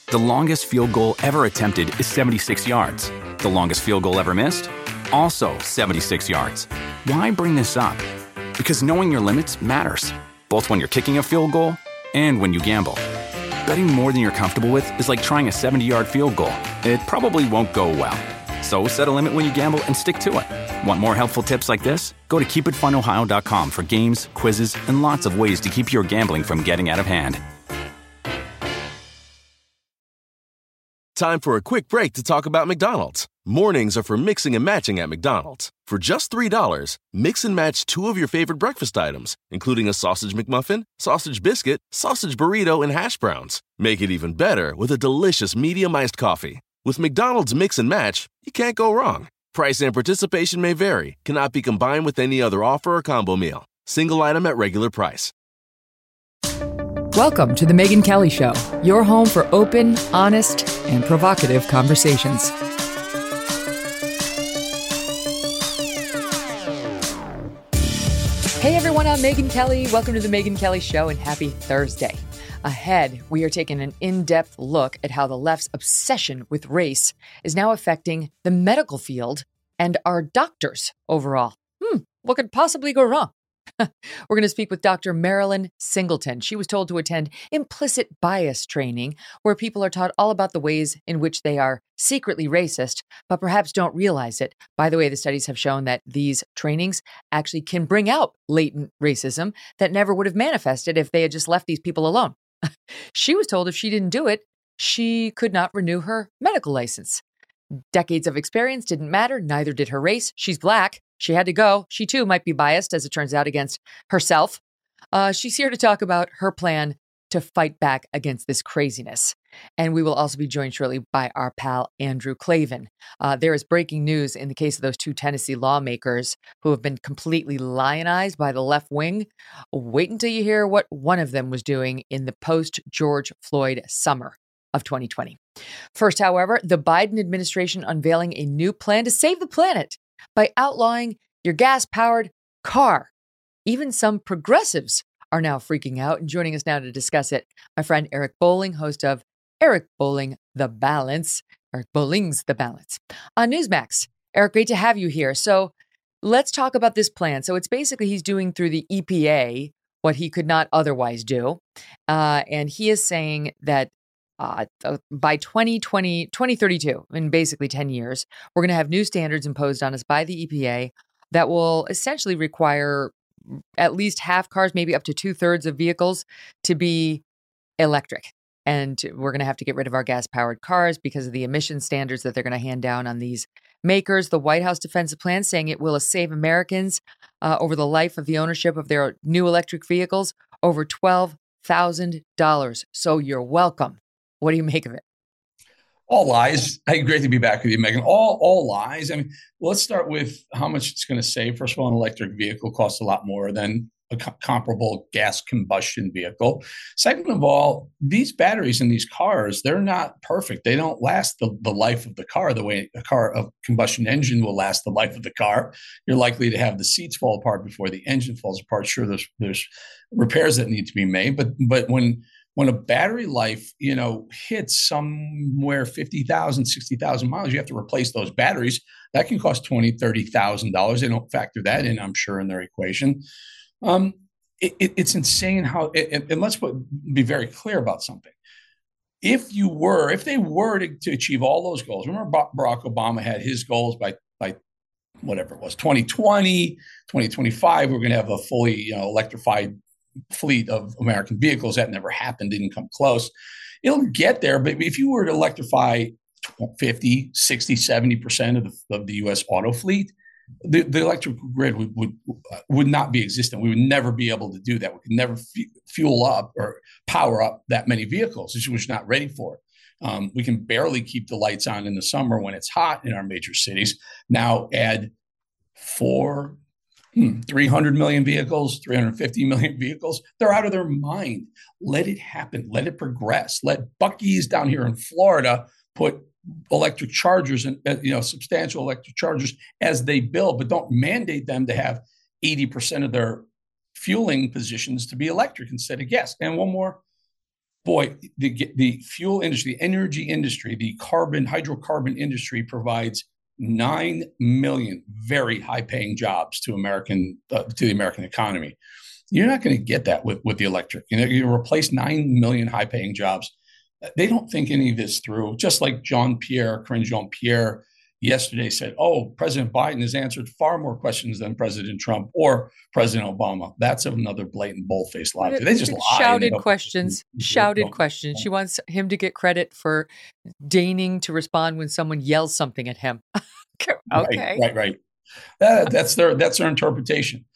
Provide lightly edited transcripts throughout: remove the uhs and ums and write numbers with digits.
The longest field goal ever attempted is 76 yards. The longest field goal ever missed? Also 76 yards. Why bring this up? Because knowing your limits matters, both when you're kicking a field goal and when you gamble. Betting more than you're comfortable with is like trying a 70-yard field goal. It probably won't go well. So set a limit when you gamble and stick to it. Want more helpful tips like this? Go to keepitfunohio.com for games, quizzes, and lots of ways to keep your gambling from getting out of hand. Time for a quick break to talk about McDonald's. Mornings are for mixing and matching at McDonald's. For just $3, mix and match 2 of your favorite breakfast items, including a sausage McMuffin, sausage biscuit, sausage burrito, and hash browns. Make it even better with a delicious medium iced coffee. With McDonald's Mix and Match, you can't go wrong. Price and participation may vary, cannot be combined with any other offer or combo meal. Single item at regular price. Welcome to The Megyn Kelly Show, your home for open, honest, and provocative conversations. Hey everyone, I'm Megyn Kelly. Welcome to The Megyn Kelly Show and happy Thursday. Ahead, we are taking an in-depth look at how the left's obsession with race is now affecting the medical field and our doctors overall. What could possibly go wrong? We're going to speak with Dr. Marilyn Singleton. She was told to attend implicit bias training, where people are taught all about the ways in which they are secretly racist, but perhaps don't realize it. By the way, the studies have shown that these trainings actually can bring out latent racism that never would have manifested if they had just left these people alone. She was told if she didn't do it, she could not renew her medical license. Decades of experience didn't matter. Neither did her race. She's Black. She had to go. She too might be biased, as it turns out, against herself. She's here to talk about her plan to fight back against this craziness. And we will also be joined shortly by our pal, Andrew Klavan. There is breaking news in the case of those 2 Tennessee lawmakers who have been completely lionized by the left wing. Wait until you hear what one of them was doing in the post-George Floyd summer of 2020. First, however, the Biden administration unveiling a new plan to save the planet by outlawing your gas-powered car. Even some progressives are now freaking out. And joining us now to discuss it, my friend Eric Bolling, host of Eric Bolling, The Balance. Eric Bolling's The Balance on Newsmax. Eric, great to have you here. So let's talk about this plan. So it's basically he's doing through the EPA what he could not otherwise do. And he is saying that by 2032, in basically 10 years, we're going to have new standards imposed on us by the EPA that will essentially require at least half cars, maybe up to 2/3 of vehicles to be electric. And we're going to have to get rid of our gas-powered cars because of the emission standards that they're going to hand down on these makers. The White House defensive plan saying it will save Americans over the life of the ownership of their new electric vehicles over $12,000. So you're welcome. What do you make of it? All lies. Hey, great to be back with you, Megyn. All lies. I mean, let's start with how much it's going to save. First of all, an electric vehicle costs a lot more than a comparable gas combustion vehicle. Second of all, these batteries in these cars, they're not perfect. They don't last the life of the car the way a combustion engine will last the life of the car. You're likely to have the seats fall apart before the engine falls apart. Sure, there's repairs that need to be made, but when a battery life, hits somewhere 50,000, 60,000 miles, you have to replace those batteries. That can cost $20,000, $30,000. They don't factor that in, I'm sure, in their equation. It's insane how, and let's be very clear about something. If they were to achieve all those goals, remember Barack Obama had his goals by whatever it was, 2020, 2025, we're going to have a fully electrified fleet of American vehicles. That never happened, didn't come close. It'll get there, but if you were to electrify 50, 60, 70% of the U.S. auto fleet, the electric grid would not be existent. We would never be able to do that. We could never fuel up or power up that many vehicles. We're just not ready for it. We can barely keep the lights on in the summer when it's hot in our major cities. Now add 300 million vehicles, 350 million vehicles. They're out of their mind. Let it happen. Let it progress. Let Buc-ee's down here in Florida put electric chargers and substantial electric chargers as they build, but don't mandate them to have 80% of their fueling positions to be electric instead of gas. And one more, boy, the fuel industry, the energy industry, the hydrocarbon industry provides 9 million very high-paying jobs to the American economy. You're not going to get that with the electric. You replace 9 million high-paying jobs. They don't think any of this through. Just like Karine Jean-Pierre yesterday said, "Oh, President Biden has answered far more questions than President Trump or President Obama." That's another blatant bold-faced lie. They just lie. Shouted questions. She wants him to get credit for deigning to respond when someone yells something at him. Okay. Right. That's their interpretation.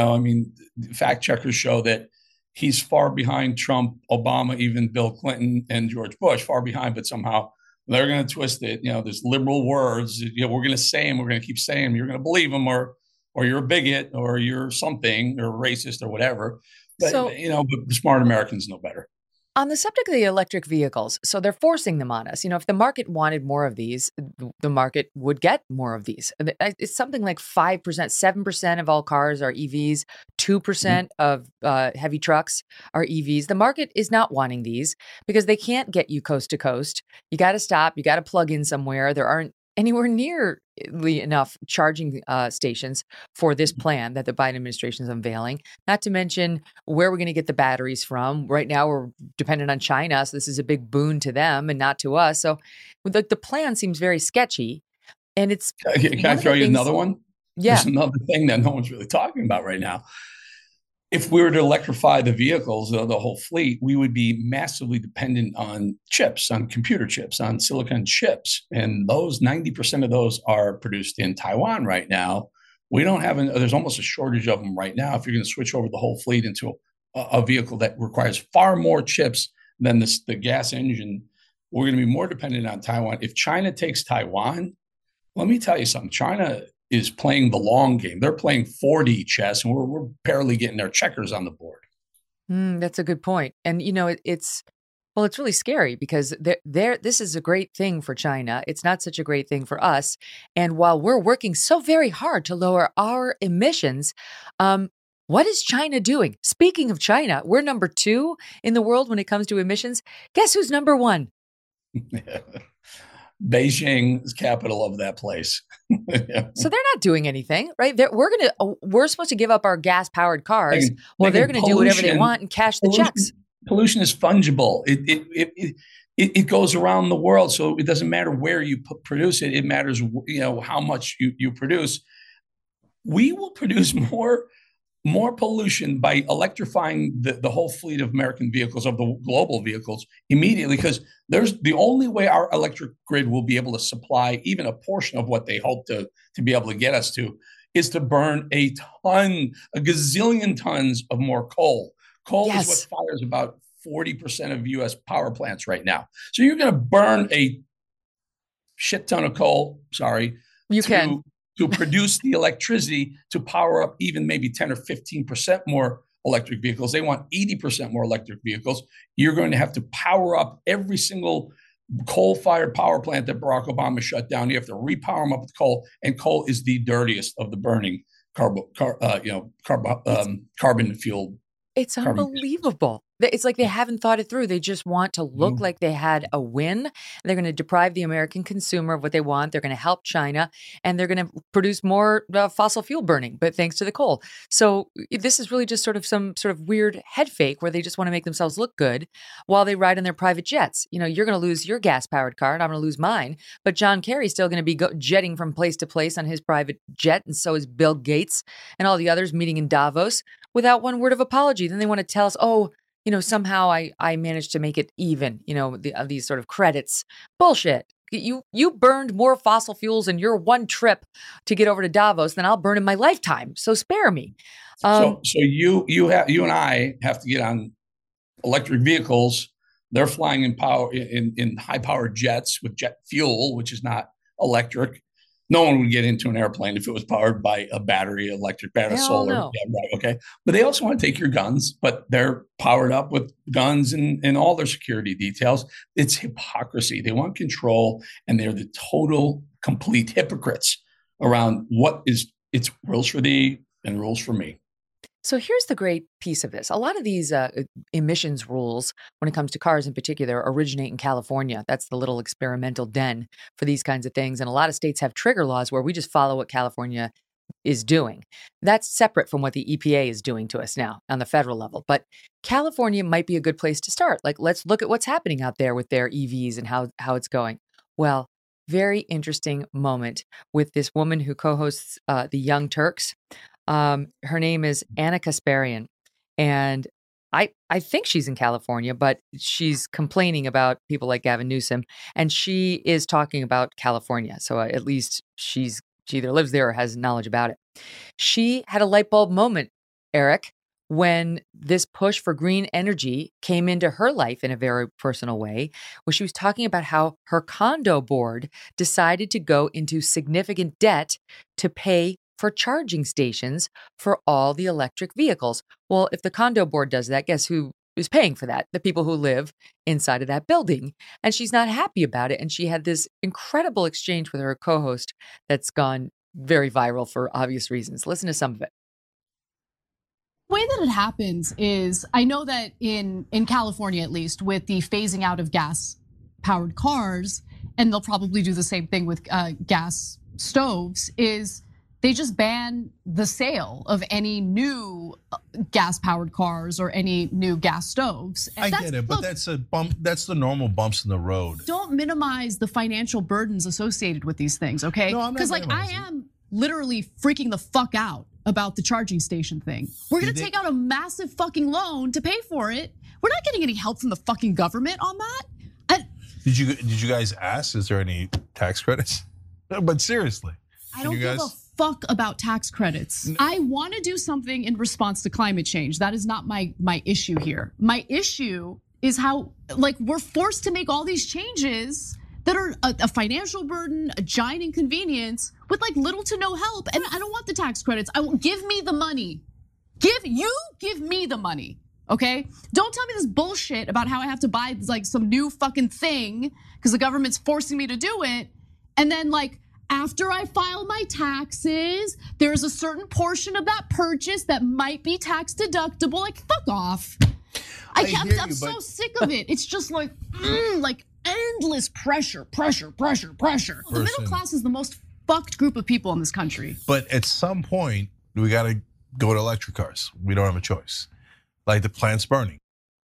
Fact checkers show that he's far behind Trump, Obama, even Bill Clinton and George Bush, far behind, but somehow they're going to twist it. There's liberal words. We're going to say them. We're going to keep saying them. You're going to believe them, or you're a bigot, or you're something, or racist, or whatever. But, but smart Americans know better. On the subject of the electric vehicles, so they're forcing them on us. If the market wanted more of these, the market would get more of these. It's something like 5%, 7% of all cars are EVs, 2% of heavy trucks are EVs. The market is not wanting these because they can't get you coast to coast. You got to stop. You got to plug in somewhere. There aren't anywhere nearly enough charging stations for this plan that the Biden administration is unveiling. Not to mention where we're going to get the batteries from. Right now, we're dependent on China, so this is a big boon to them and not to us. So the plan seems very sketchy. And it's Can I throw you another one? Yeah. There's another thing that no one's really talking about right now. If we were to electrify the vehicles, the whole fleet, we would be massively dependent on chips, on computer chips, on silicon chips. And 90% of those are produced in Taiwan right now. We don't have, there's almost a shortage of them right now. If you're going to switch over the whole fleet into a vehicle that requires far more chips than the gas engine, we're going to be more dependent on Taiwan. If China takes Taiwan, let me tell you something. China is playing the long game. They're playing 4D chess, and we're barely getting their checkers on the board. That's a good point. And, it's really scary because this is a great thing for China. It's not such a great thing for us. And while we're working so very hard to lower our emissions, what is China doing? Speaking of China, we're number 2 in the world when it comes to emissions. Guess who's number 1? Beijing is capital of that place. So they're not doing anything, right? We're supposed to give up our gas-powered cars. They're going to do whatever they want and cash the checks. Pollution is fungible. It goes around the world, so it doesn't matter where you produce it. It matters, how much you produce. We will produce more pollution by electrifying the whole fleet of American vehicles, of the global vehicles, immediately, because there's the only way our electric grid will be able to supply even a portion of what they hope to be able to get us to is to burn a gazillion tons of more coal. Coal is what fires about 40% of U.S. power plants right now. So you're going to burn a shit ton of coal, to produce the electricity to power up even maybe 10 or 15% more electric vehicles. They want 80% more electric vehicles. You're going to have to power up every single coal-fired power plant that Barack Obama shut down. You have to repower them up with coal, and coal is the dirtiest of the burning carbon-fueled. It's unbelievable. It's like they haven't thought it through. They just want to look like they had a win. They're going to deprive the American consumer of what they want. They're going to help China, and they're going to produce more fossil fuel burning, but thanks to the coal. So this is really just some sort of weird head fake where they just want to make themselves look good while they ride in their private jets. You're going to lose your gas-powered car, and I'm going to lose mine. But John Kerry's still going to be jetting from place to place on his private jet, and so is Bill Gates and all the others meeting in Davos without one word of apology. Then they want to tell us, somehow I managed to make it even, these sort of credits. Bullshit. You burned more fossil fuels in your one trip to get over to Davos than I'll burn in my lifetime. So spare me. So you and I have to get on electric vehicles. They're flying in high powered jets with jet fuel, which is not electric. No one would get into an airplane if it was powered by a battery, electric battery, solar. No. Yeah, right, okay. But they also want to take your guns, but they're powered up with guns and all their security details. It's hypocrisy. They want control, and they're the total, complete hypocrites around it's rules for thee and rules for me. So here's the great piece of this. A lot of these emissions rules, when it comes to cars in particular, originate in California. That's the little experimental den for these kinds of things. And a lot of states have trigger laws where we just follow what California is doing. That's separate from what the EPA is doing to us now on the federal level. But California might be a good place to start. Like, let's look at what's happening out there with their EVs and how it's going. Well, very interesting moment with this woman who co-hosts the Young Turks. Her name is Anna Kasparian, and I think she's in California, but she's complaining about people like Gavin Newsom, and she is talking about California. So at least she either lives there or has knowledge about it. She had a light bulb moment, Eric, when this push for green energy came into her life in a very personal way, where she was talking about how her condo board decided to go into significant debt to pay for charging stations for all the electric vehicles. Well, if the condo board does that, guess who is paying for that? The people who live inside of that building. And she's not happy about it. And she had this incredible exchange with her co-host that's gone very viral for obvious reasons. Listen to some of it. The way that it happens is, I know that in California, at least, with the phasing out of gas-powered cars, and they'll probably do the same thing with gas stoves, is they just ban the sale of any new gas-powered cars or any new gas stoves. I get it, but that's a bump. That's the normal bumps in the road. Don't minimize the financial burdens associated with these things, okay? No, I'm not. Because I am literally freaking the fuck out about the charging station thing. We're gonna take out a massive fucking loan to pay for it. We're not getting any help from the fucking government on that. Did you guys ask? Is there any tax credits? But seriously, I don't give a fuck about tax credits. I want to do something in response to climate change. That is not my issue here. My issue is how, like, we're forced to make all these changes that are a financial burden, a giant inconvenience with like little to no help. And I don't want the tax credits. Give me the money. Give me the money, okay? Don't tell me this bullshit about how I have to buy like some new fucking thing because the government's forcing me to do it. And then like, after I file my taxes, there's a certain portion of that purchase that might be tax deductible. Like, fuck off. I'm so sick of it. It's just like endless pressure. The middle class is the most fucked group of people in this country. But at some point, we got to go to electric cars. We don't have a choice. Like the plant's burning.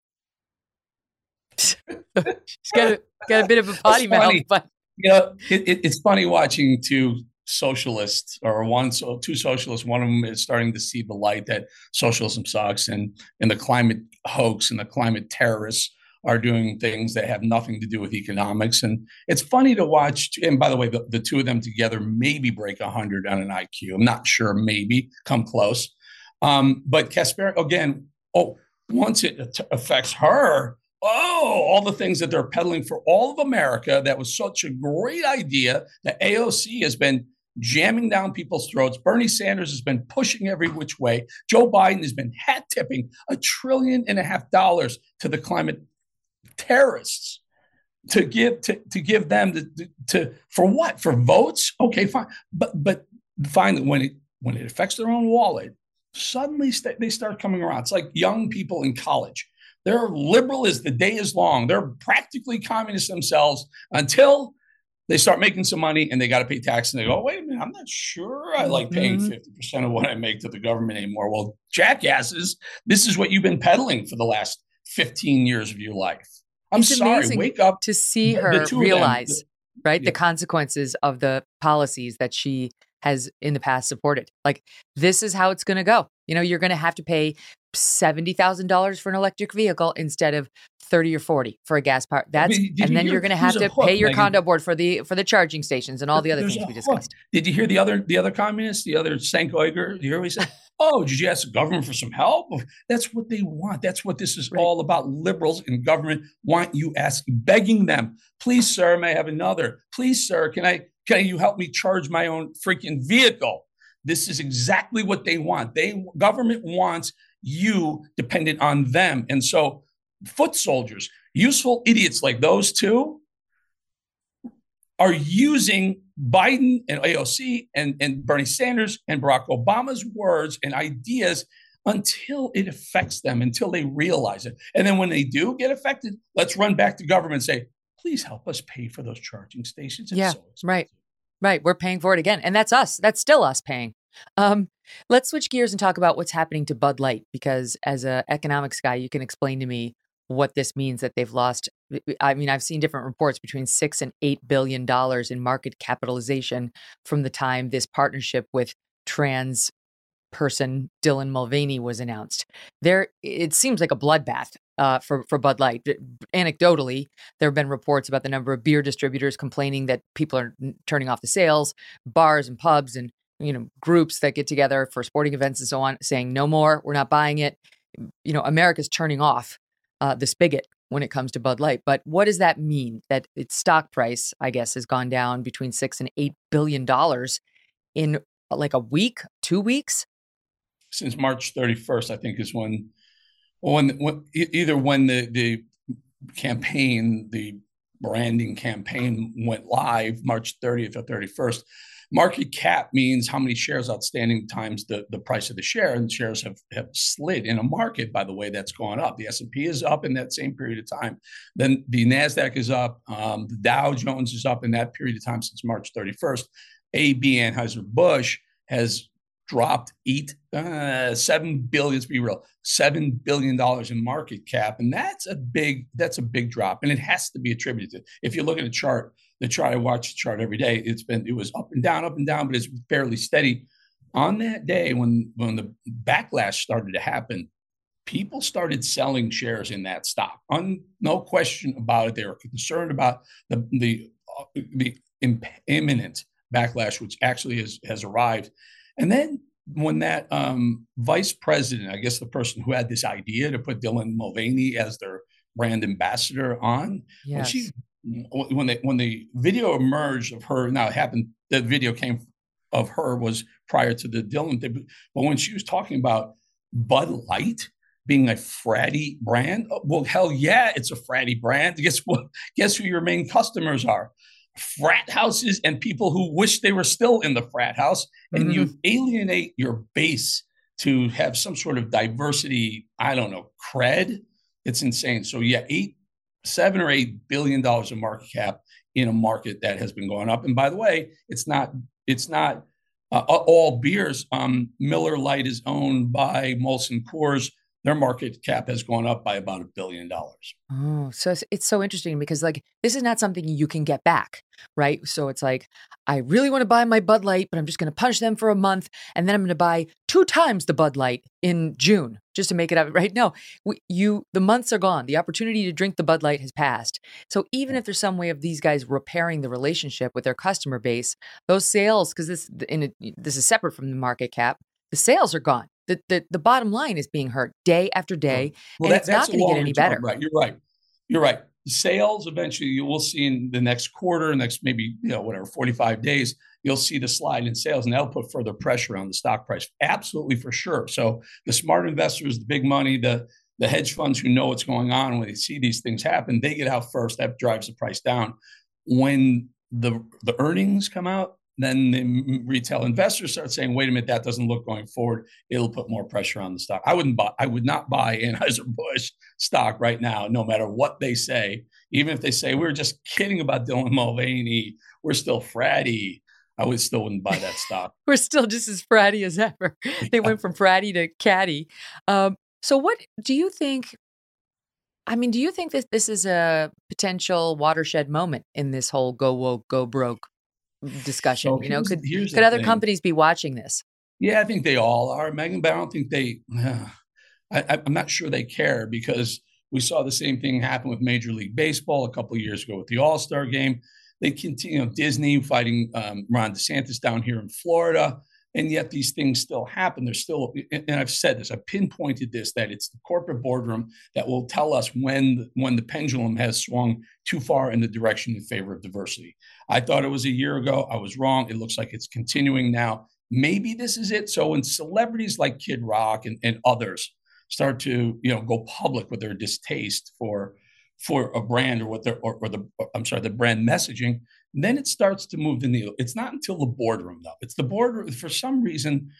She's got a bit of a potty mouth, but. You know, it's funny watching two socialists, two socialists. One of them is starting to see the light that socialism sucks, and the climate hoax and the climate terrorists are doing things that have nothing to do with economics. And it's funny to watch. And by the way, the two of them together maybe break 100 on an IQ. I'm not sure. Maybe come close. But Kasper again. Once it affects her. All the things that they're peddling for all of America. That was such a great idea that AOC has been jamming down people's throats. Bernie Sanders has been pushing every which way. Joe Biden has been hat tipping $1.5 trillion to the climate terrorists to give them for what? For votes? Okay, fine. But finally, when it affects their own wallet, suddenly they start coming around. It's like young people in college. They're liberal as the day is long. They're practically communists themselves until they start making some money and they got to pay tax. And they go, wait a minute, I'm not sure I like paying 50% of what I make to the government anymore. Well, jackasses, this is what you've been peddling for the last 15 years of your life. I'm sorry, wake up. To see her realize, right, the consequences of the policies that she has in the past supported. Like, this is how it's going to go. You know, you're going to have to pay $70,000 for an electric vehicle instead of 30 or 40 for a gas power. And then you're going to have to pay your condo board for the charging stations and all the other things we discussed. Did you hear the other communists, the other Cenk Uygur? Did you hear what he said? Oh, did you ask the government for some help? That's what they want. That's what this is all about. Liberals in government want you begging them, please, sir, may I have another? Please, sir, can you help me charge my own freaking vehicle? This is exactly what they want. Government wants you dependent on them. And so foot soldiers, useful idiots like those two are using Biden and AOC and Bernie Sanders and Barack Obama's words and ideas until it affects them, until they realize it. And then when they do get affected, let's run back to government and say, please help us pay for those charging stations. It's so expensive. Right. We're paying for it again. And that's us. That's still us paying. Let's switch gears and talk about what's happening to Bud Light, because as an economics guy, you can explain to me what this means that they've lost. I mean, I've seen different reports between $6 and $8 billion in market capitalization from the time this partnership with trans person Dylan Mulvaney was announced. It seems like a bloodbath for Bud Light. Anecdotally, there have been reports about the number of beer distributors complaining that people are turning off the sales, bars and pubs and groups that get together for sporting events and so on, saying no more, we're not buying it. America's turning off the spigot when it comes to Bud Light. But what does that mean? That its stock price, I guess, has gone down between $6 and $8 billion in like a week, 2 weeks? Since March 31st, I think is when the campaign, the branding campaign went live, March 30th or 31st. Market cap means how many shares outstanding times the price of the share, and shares have slid in a market, by the way, that's gone up. The S&P is up in that same period of time. Then the NASDAQ is up. The Dow Jones is up in that period of time since March 31st. AB Anheuser-Busch has dropped $7 billion, let's be real, $7 billion in market cap. And that's a big drop. And it has to be attributed to, if you look at I watch the chart every day, it was up and down, but it's fairly steady. On that day when the backlash started to happen, people started selling shares in that stock. No question about it. They were concerned about the imminent backlash, which actually has arrived. And then when that vice president, I guess the person who had this idea to put Dylan Mulvaney as their brand ambassador on, yes. when the video emerged of her, now it happened, the video came of her was prior to the Dylan thing, but when she was talking about Bud Light being a fratty brand, well, hell yeah, it's a fratty brand. Guess who your main customers are? Frat houses and people who wish they were still in the frat house, and you alienate your base to have some sort of diversity, I don't know, cred. It's insane. So yeah, $7 or $8 billion of market cap in a market that has been going up. And by the way, it's not all beers. Miller Lite is owned by Molson Coors. Their market cap has gone up by about $1 billion. Oh, so it's so interesting because this is not something you can get back, right? So it's like, I really want to buy my Bud Light, but I'm just going to punish them for a month. And then I'm going to buy 2 times the Bud Light in June just to make it up, right? No, the months are gone. The opportunity to drink the Bud Light has passed. So even if there's some way of these guys repairing the relationship with their customer base, those sales, because this is separate from the market cap, the sales are gone. The bottom line is being hurt day after day, and it's not going to get any better. Right, you're right. Sales eventually you will see in the next quarter, next maybe 45 days, you'll see the slide in sales, and that'll put further pressure on the stock price. Absolutely, for sure. So the smart investors, the big money, the hedge funds who know what's going on, when they see these things happen, they get out first. That drives the price down. When the earnings come out, then the retail investors start saying, wait a minute, that doesn't look going forward. It'll put more pressure on the stock. I would not buy Anheuser-Busch stock right now, no matter what they say. Even if they say, we're just kidding about Dylan Mulvaney, we're still fratty, I still wouldn't buy that stock. We're still just as fratty as ever. They went from fratty to catty. So what do you think? I mean, do you think that this is a potential watershed moment in this whole go woke, go broke discussion? So could other companies be watching this? Yeah, I think they all are, Megan, but I don't think I'm not sure they care, because we saw the same thing happen with Major League Baseball a couple of years ago with the All-Star game. They continue, Disney fighting Ron DeSantis down here in Florida, and yet these things still happen. There's still, and I've said this, I've pinpointed this, that it's the corporate boardroom that will tell us when the pendulum has swung too far in the direction in favor of diversity. I thought it was a year ago. I was wrong. It looks like it's continuing now. Maybe this is it. So when celebrities like Kid Rock and others start to go public with their distaste for a brand or the brand messaging, then it starts to move the needle. It's not until the boardroom, though. It's the boardroom. For some reason,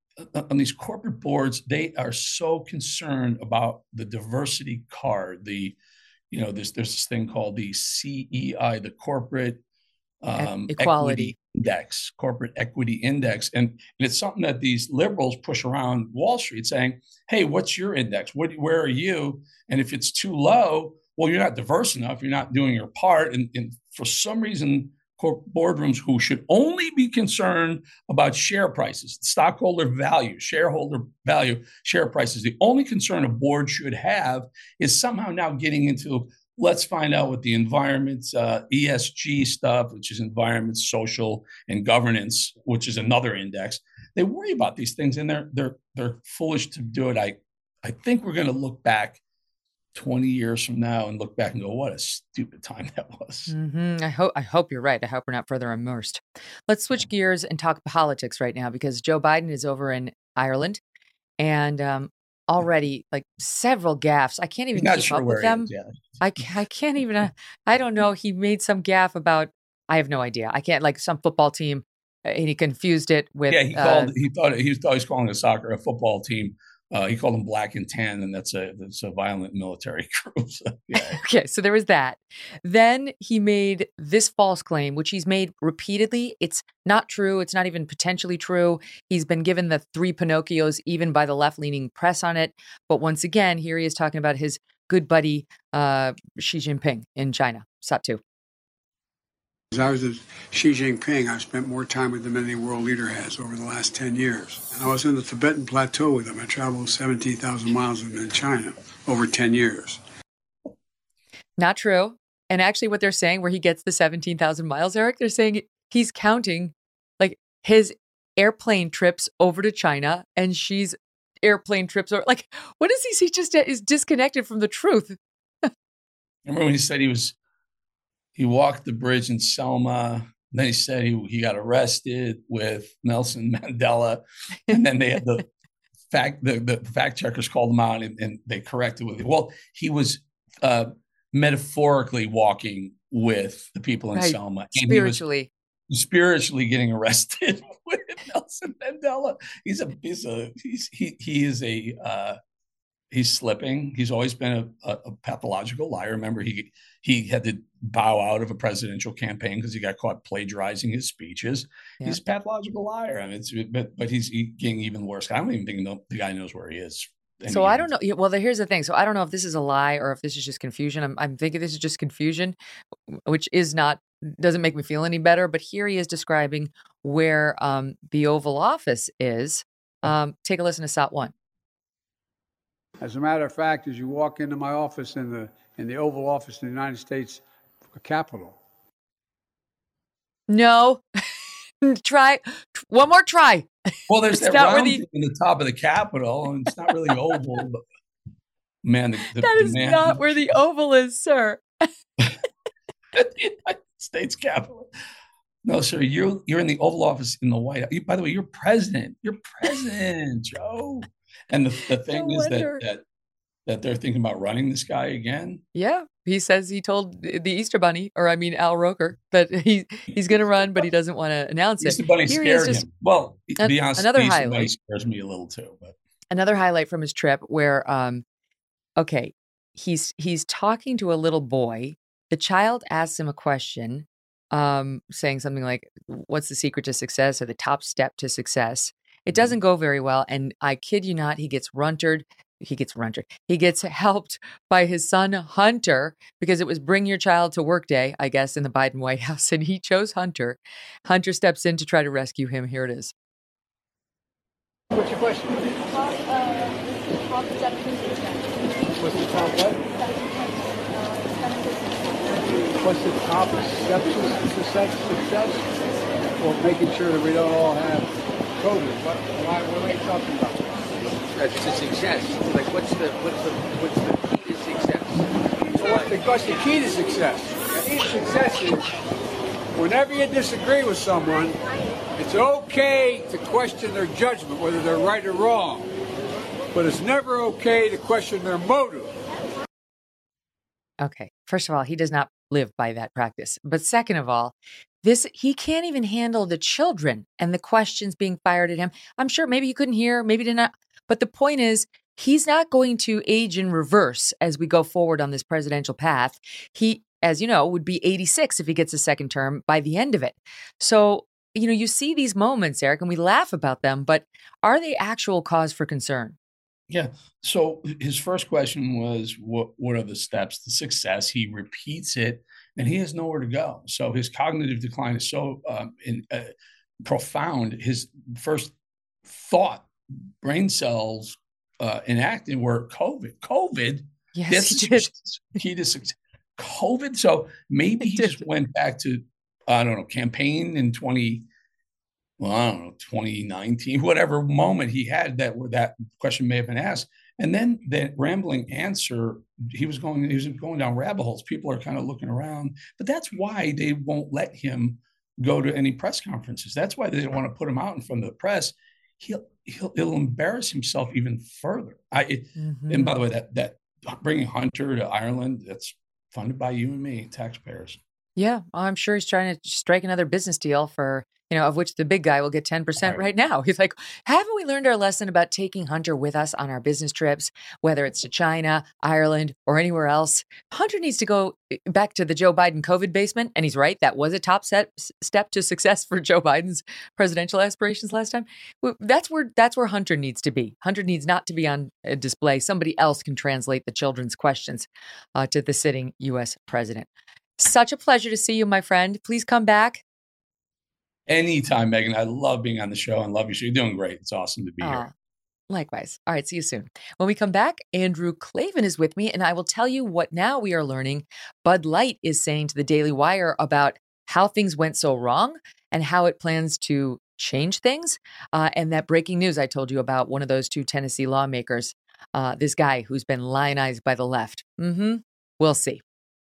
on these corporate boards, they are so concerned about the diversity card. There's this thing called the CEI, the Corporate Equality Index, Corporate Equity Index, and it's something that these liberals push around Wall Street, saying, "Hey, what's your index? Where are you? And if it's too low, well, you're not diverse enough. You're not doing your part." And for some reason, boardrooms who should only be concerned about share prices, stockholder value, shareholder value, share prices, the only concern a board should have is somehow now getting into, let's find out what the environment's ESG stuff, which is environment, social, and governance, which is another index. They worry about these things, and they're foolish to do it. I think we're going to look back 20 years from now and look back and go, what a stupid time that was. Mm-hmm. I hope you're right. I hope we're not further immersed. Let's switch gears and talk politics right now, because Joe Biden is over in Ireland, and already like several gaffes. I can't even keep up with them. I can't even. I don't know. He made some gaffe about. I have no idea. I can't, like some football team, and he confused it with. Yeah, he thought he was calling a football team. He called them black and tan, and that's a violent military group. So, yeah. Okay, so there was that. Then he made this false claim, which he's made repeatedly. It's not true. It's not even potentially true. He's been given the 3 Pinocchios, even by the left-leaning press on it. But once again, here he is talking about his good buddy Xi Jinping in China. Satu. As I was with Xi Jinping, I've spent more time with him than any world leader has over the last 10 years. And I was in the Tibetan Plateau with him. I traveled 17,000 miles with him in China over 10 years. Not true. And actually what they're saying, where he gets the 17,000 miles, Eric, they're saying he's counting like his airplane trips over to China and Xi's airplane trips. Or like, what is he? He just is disconnected from the truth. Remember when he said he walked the bridge in Selma. Then he said he got arrested with Nelson Mandela, and then they had the fact checkers called him out and they corrected with it. Well, he was metaphorically walking with the people in Selma, and spiritually getting arrested with Nelson Mandela. He's slipping. He's always been a pathological liar. Remember, he had to bow out of a presidential campaign because he got caught plagiarizing his speeches. Yeah. He's a pathological liar. I mean, but he's getting even worse. I don't even think the guy knows where he is. So I don't know. Well, here's the thing. So I don't know if this is a lie or if this is just confusion. I'm thinking this is just confusion, which doesn't make me feel any better. But here he is describing where the Oval Office is. Take a listen to Sat 1. As a matter of fact, as you walk into my office in the Oval Office in the United States Capitol. No. Try. One more try. Well, there's that round thing in the top of the Capitol, and it's not really oval. But man, that is not where the Oval is, sir. The United States Capitol. No, sir, you're in the Oval Office in the White House. By the way, you're president. You're president, Joe. And the thing is that they're thinking about running this guy again. Yeah, he says he told the Easter Bunny, Al Roker, that he's going to run, but he doesn't want to announce it. Easter Bunny scared him. Well, to be honest, another Easter highlight Bunny scares me a little too. But another highlight from his trip where, he's talking to a little boy. The child asks him a question, saying something like, "What's the secret to success?" or the top step to success. It doesn't go very well, and I kid you not, he gets runtered. He gets helped by his son, Hunter, because it was Bring Your Child to Work Day, I guess, in the Biden White House, and he chose Hunter. Hunter steps in to try to rescue him. Here it is. What's your question? What's the top what? What's the top steps to success? Well, making sure that we don't all have COVID. What are you talking about? To success. Like, what's the key to success? What's the key to success? The key to success is whenever you disagree with someone, it's okay to question their judgment, whether they're right or wrong. But it's never okay to question their motive. Okay. First of all, he does not live by that practice. But second of all, He can't even handle the children and the questions being fired at him. I'm sure maybe you couldn't hear, maybe did not. But the point is, he's not going to age in reverse as we go forward on this presidential path. He, as you know, would be 86 if he gets a second term by the end of it. So, you see these moments, Eric, and we laugh about them, but are they actual cause for concern? Yeah. So his first question was, what are the steps to success? He repeats it, and he has nowhere to go. So his cognitive decline is so profound. His first thought, brain cells inactive were COVID. Yes, he did. Key to success. COVID. So maybe he just went back to, I don't know, campaign in 2019, whatever moment he had where that question may have been asked. And then that rambling answer, he was going down rabbit holes. People are kind of looking around, but that's why they won't let him go to any press conferences. That's why they don't want to put him out in front of the press. He'll embarrass himself even further. And by the way, that bringing Hunter to Ireland, that's funded by you and me, taxpayers. Yeah, I'm sure he's trying to strike another business deal for, of which the big guy will get 10% right now. He's like, haven't we learned our lesson about taking Hunter with us on our business trips, whether it's to China, Ireland, or anywhere else? Hunter needs to go back to the Joe Biden COVID basement. And he's right. That was a top step to success for Joe Biden's presidential aspirations last time. That's where Hunter needs to be. Hunter needs not to be on a display. Somebody else can translate the children's questions to the sitting U.S. president. Such a pleasure to see you, my friend. Please come back. Anytime, Megyn. I love being on the show and love you. You're doing great. It's awesome to be here. Likewise. All right. See you soon. When we come back, Andrew Klavan is with me, and I will tell you what now we are learning Bud Light is saying to the Daily Wire about how things went so wrong and how it plans to change things. And that breaking news I told you about, one of those two Tennessee lawmakers, this guy who's been lionized by the left. We'll see.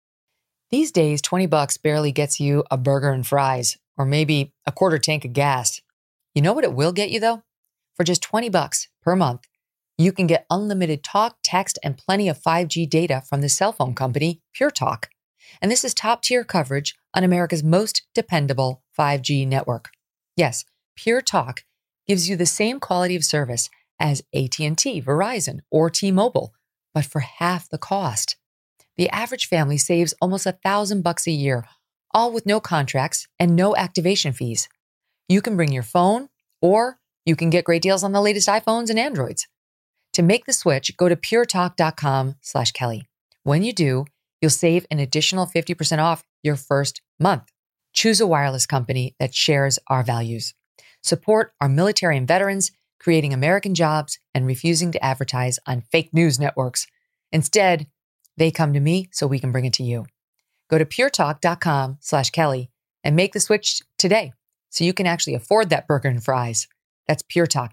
These days, $20 barely gets you a burger and fries, or maybe a quarter tank of gas. You know what it will get you, though? For just $20 per month, you can get unlimited talk, text, and plenty of 5G data from the cell phone company Pure Talk. And this is top-tier coverage on America's most dependable 5G network. Yes, Pure Talk gives you the same quality of service as AT&T, Verizon, or T-Mobile, but for half the cost. The average family saves almost $1,000 a year, all with no contracts and no activation fees. You can bring your phone, or you can get great deals on the latest iPhones and Androids. To make the switch, go to puretalk.com/Kelly. When you do, you'll save an additional 50% off your first month. Choose a wireless company that shares our values. Support our military and veterans, creating American jobs and refusing to advertise on fake news networks. Instead, they come to me so we can bring it to you. Go to puretalk.com/Kelly and make the switch today so you can actually afford that burger and fries. That's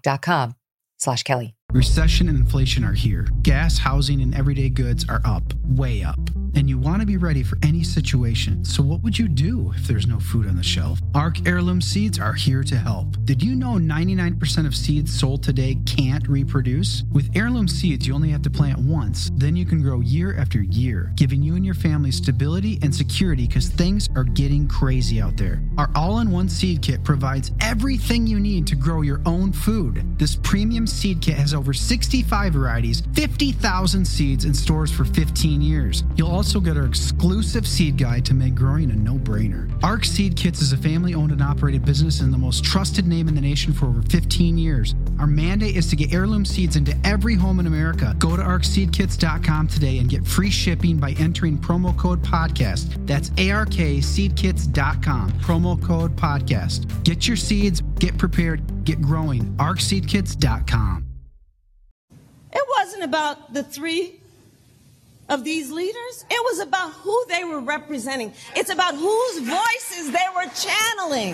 puretalk.com/Kelly. Recession and inflation are here. Gas, housing, and everyday goods are up, way up. And you want to be ready for any situation. So what would you do if there's no food on the shelf? ARC Heirloom Seeds are here to help. Did you know 99% of seeds sold today can't reproduce? With Heirloom Seeds, you only have to plant once. Then you can grow year after year, giving you and your family stability and security because things are getting crazy out there. Our all-in-one seed kit provides everything you need to grow your own food. This premium seed kit has over 65 varieties, 50,000 seeds, and stores for 15 years. You'll also get our exclusive seed guide to make growing a no-brainer. ARC Seed Kits is a family-owned and operated business and the most trusted name in the nation for over 15 years. Our mandate is to get heirloom seeds into every home in America. Go to arcseedkits.com today and get free shipping by entering promo code podcast. That's ARKseedkits.com, promo code podcast. Get your seeds, get prepared, get growing. arcseedkits.com. It wasn't about the three of these leaders. It was about who they were representing. It's about whose voices they were channeling.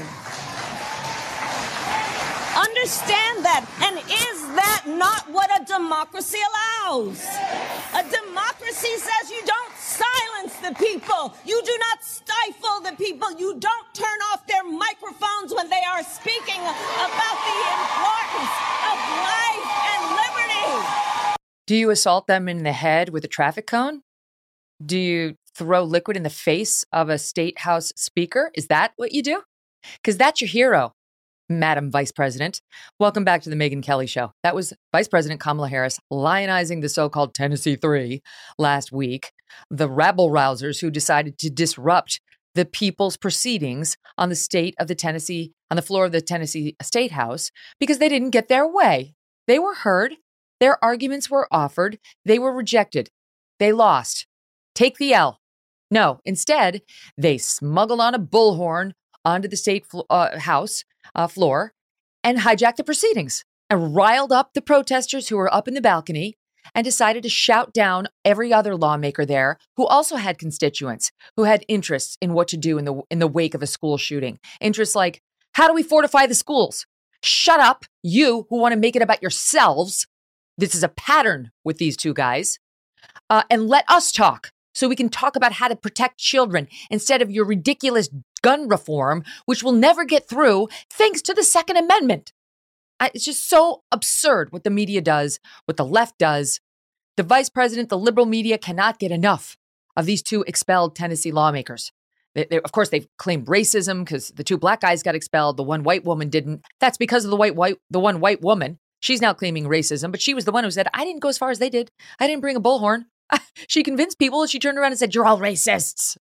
Understand that. And is that not what a democracy allows? A democracy says you don't silence the people. You do not stifle the people. You don't turn off their microphones when they are speaking about the importance of life and liberty. Do you assault them in the head with a traffic cone? Do you throw liquid in the face of a state house speaker? Is that what you do? Because that's your hero, Madam Vice President. Welcome back to the Megyn Kelly Show. That was Vice President Kamala Harris lionizing the so-called Tennessee Three last week, the rabble-rousers who decided to disrupt the people's proceedings on the floor of the Tennessee State House because they didn't get their way. They were heard. Their arguments were offered. They were rejected. They lost. Take the L. No, instead, they smuggled on a bullhorn onto the state house floor and hijacked the proceedings and riled up the protesters who were up in the balcony and decided to shout down every other lawmaker there who also had constituents who had interests in what to do in the wake of a school shooting. Interests like, how do we fortify the schools? Shut up, you who want to make it about yourselves. This is a pattern with these two guys. And let us talk so we can talk about how to protect children instead of your ridiculous gun reform, which will never get through thanks to the Second Amendment. It's just so absurd what the media does, what the left does. The vice president, the liberal media cannot get enough of these two expelled Tennessee lawmakers. Of course, they've claimed racism because the two black guys got expelled. The one white woman didn't. That's because of the one white woman. She's now claiming racism, but she was the one who said, I didn't go as far as they did. I didn't bring a bullhorn. She convinced people and she turned around and said, you're all racists.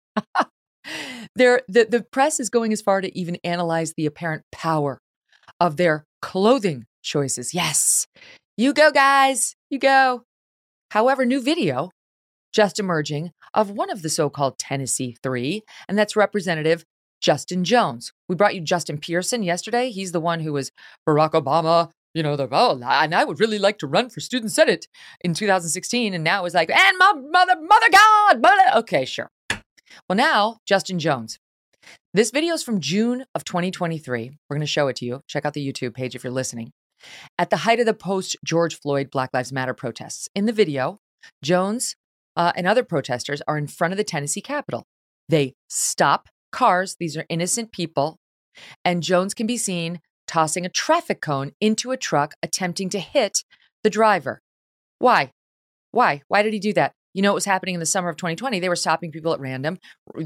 The press is going as far to even analyze the apparent power of their clothing choices. Yes, you go, guys, you go. However, new video just emerging of one of the so-called Tennessee Three, and that's Representative Justin Jones. We brought you Justin Pearson yesterday. He's the one who was Barack Obama, and I would really like to run for student senate in 2016. And now it was like, and my mother God. Okay, sure. Well, now, Justin Jones. This video is from June of 2023. We're going to show it to you. Check out the YouTube page if you're listening. At the height of the post-George Floyd Black Lives Matter protests. In the video, Jones and other protesters are in front of the Tennessee Capitol. They stop cars. These are innocent people. And Jones can be seen tossing a traffic cone into a truck, attempting to hit the driver. Why? Why did he do that? You know what was happening in the summer of 2020? They were stopping people at random,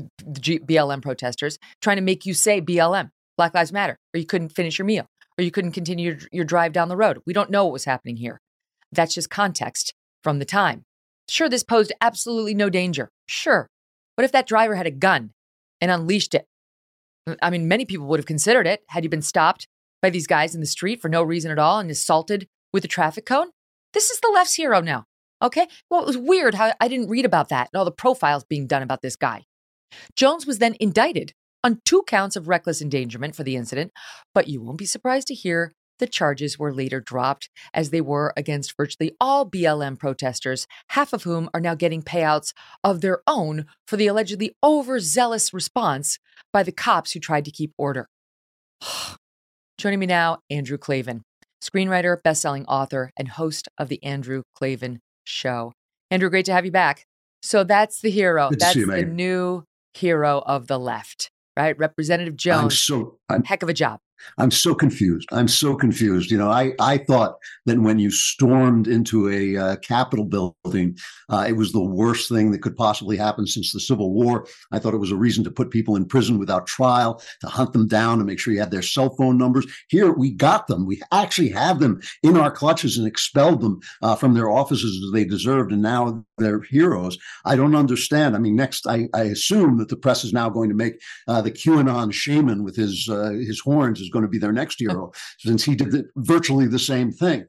BLM protesters, trying to make you say BLM, Black Lives Matter, or you couldn't finish your meal, or you couldn't continue your drive down the road. We don't know what was happening here. That's just context from the time. Sure, this posed absolutely no danger. Sure. What if that driver had a gun and unleashed it? I mean, many people would have considered it had you been stopped by these guys in the street for no reason at all and assaulted with a traffic cone. This is the left's hero now. Okay. Well, it was weird how I didn't read about that and all the profiles being done about this guy. Jones was then indicted on 2 counts of reckless endangerment for the incident, but you won't be surprised to hear the charges were later dropped, as they were against virtually all BLM protesters, half of whom are now getting payouts of their own for the allegedly overzealous response by the cops who tried to keep order. Joining me now, Andrew Klavan, screenwriter, best-selling author, and host of The Andrew Klavan Show. Andrew, great to have you back. So that's the hero. That's the new hero of the left, right? Representative Jones. Heck of a job. I'm so confused. I thought that when you stormed into a Capitol building, it was the worst thing that could possibly happen since the Civil War. I thought it was a reason to put people in prison without trial, to hunt them down, to make sure you had their cell phone numbers. Here, we got them. We actually have them in our clutches and expelled them from their offices as they deserved, and now they're heroes. I don't understand. I mean, next, I assume that the press is now going to make the QAnon shaman with his horns is going to be their next hero, since he did virtually the same thing.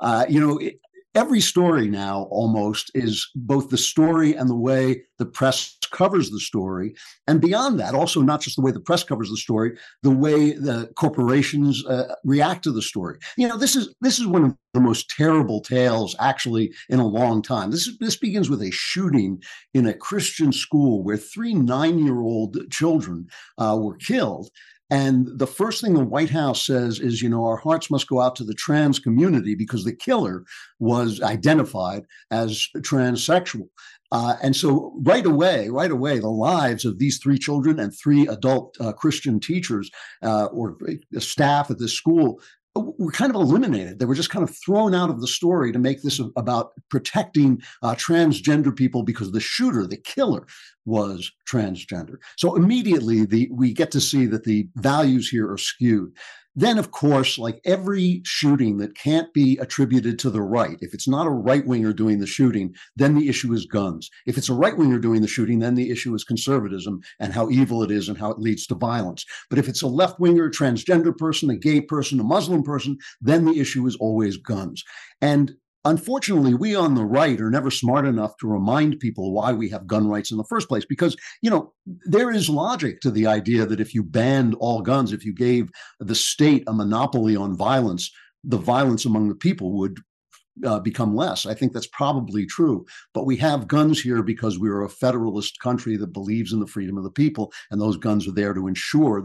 Every story now almost is both the story and the way the press covers the story. And beyond that, also not just the way the press covers the story, the way the corporations react to the story. This is one of the most terrible tales actually in a long time. This begins with a shooting in a Christian school where 3 9-year-old children were killed. And the first thing the White House says is, our hearts must go out to the trans community because the killer was identified as transsexual. And so right away, the lives of these 3 children and 3 adult Christian teachers or staff at this school were kind of eliminated. They were just kind of thrown out of the story to make this about protecting transgender people because the shooter, the killer, was transgender. So immediately we get to see that the values here are skewed. Then, of course, like every shooting that can't be attributed to the right, if it's not a right-winger doing the shooting, then the issue is guns. If it's a right-winger doing the shooting, then the issue is conservatism and how evil it is and how it leads to violence. But if it's a left-winger, transgender person, a gay person, a Muslim person, then the issue is always guns. And unfortunately, we on the right are never smart enough to remind people why we have gun rights in the first place, because, there is logic to the idea that if you banned all guns, if you gave the state a monopoly on violence, the violence among the people would become less. I think that's probably true. But we have guns here because we're a federalist country that believes in the freedom of the people, and those guns are there to ensure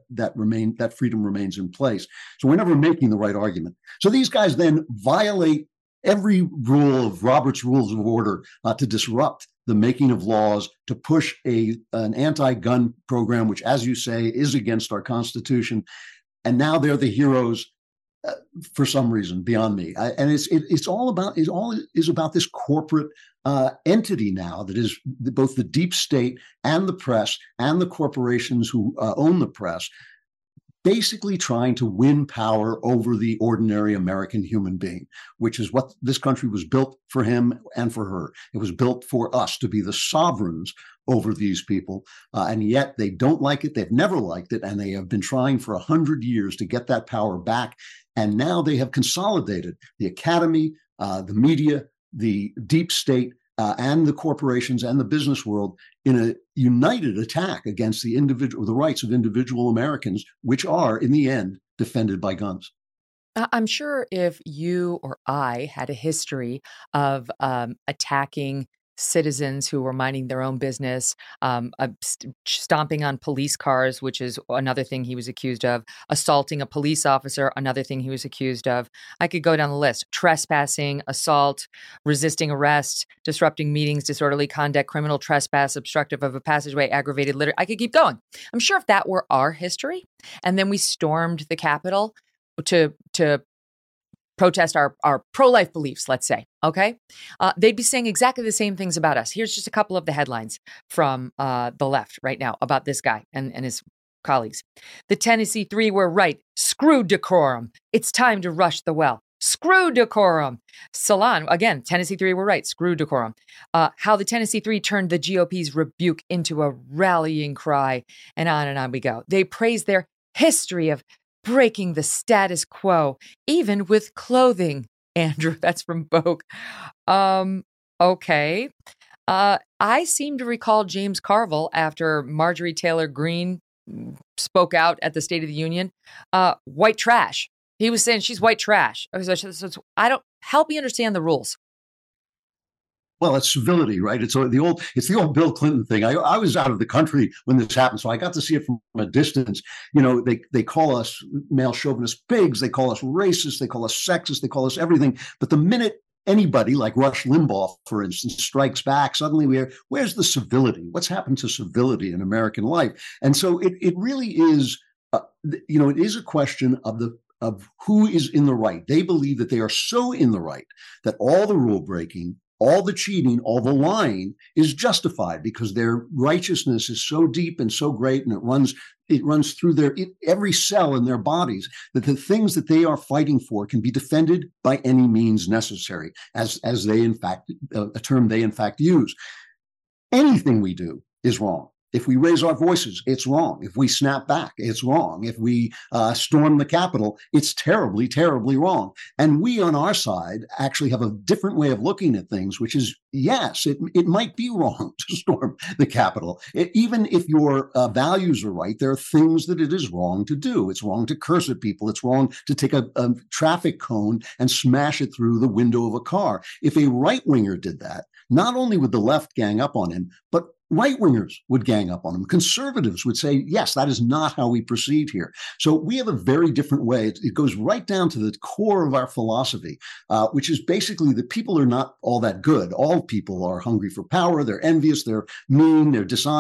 that freedom remains in place. So we're never making the right argument. So these guys then violate every rule of Robert's Rules of Order to disrupt the making of laws, to push an anti-gun program, which, as you say, is against our Constitution. And now they're the heroes for some reason beyond me. And it's all about this corporate entity now that is both the deep state and the press and the corporations who own the press, basically trying to win power over the ordinary American human being, which is what this country was built for him and for her. It was built for us to be the sovereigns over these people. And yet they don't like it. They've never liked it. And they have been trying for 100 years to get that power back. And now they have consolidated the academy, the media, the deep state, and the corporations and the business world in a united attack against the rights of individual Americans, which are, in the end, defended by guns. I'm sure if you or I had a history of attacking citizens who were minding their own business, stomping on police cars, which is another thing he was accused of, assaulting a police officer, another thing he was accused of. I could go down the list: trespassing, assault, resisting arrest, disrupting meetings, disorderly conduct, criminal trespass, obstructive of a passageway, aggravated litter. I could keep going. I'm sure if that were our history, and then we stormed the Capitol to protest our pro-life beliefs, let's say, okay? They'd be saying exactly the same things about us. Here's just a couple of the headlines from the left right now about this guy and his colleagues. The Tennessee Three were right. Screw decorum. It's time to rush the well. Screw decorum. Salon, again, Tennessee Three were right. Screw decorum. How the Tennessee Three turned the GOP's rebuke into a rallying cry, and on we go. They praise their history of breaking the status quo, even with clothing. Andrew, that's from Vogue. Okay. I seem to recall James Carville, after Marjorie Taylor Greene spoke out at the State of the Union, white trash. He was saying she's white trash. I don't help me understand the rules. Well, it's civility, right? It's the old Bill Clinton thing. I was out of the country when this happened, so I got to see it from a distance. They call us male chauvinist pigs, they call us racist, they call us sexist, they call us everything. But the minute anybody like Rush Limbaugh, for instance, strikes back, suddenly where's the civility? What's happened to civility in American life? And so it really is, it is a question of who is in the right. They believe that they are so in the right that all the rule breaking, all the cheating, all the lying is justified because their righteousness is so deep and so great, and it runs through every cell in their bodies, that the things that they are fighting for can be defended by any means necessary, as they in fact, a term they in fact use. Anything we do is wrong. If we raise our voices, it's wrong. If we snap back, it's wrong. If we storm the Capitol, it's terribly, terribly wrong. And we on our side actually have a different way of looking at things, which is, yes, it might be wrong to storm the Capitol. Even if your values are right, there are things that it is wrong to do. It's wrong to curse at people. It's wrong to take a traffic cone and smash it through the window of a car. If a right-winger did that, not only would the left gang up on him, but right-wingers would gang up on him. Conservatives would say, yes, that is not how we proceed here. So we have a very different way. It goes right down to the core of our philosophy, which is basically that people are not all that good. All people are hungry for power. They're envious. They're mean. They're dishonest.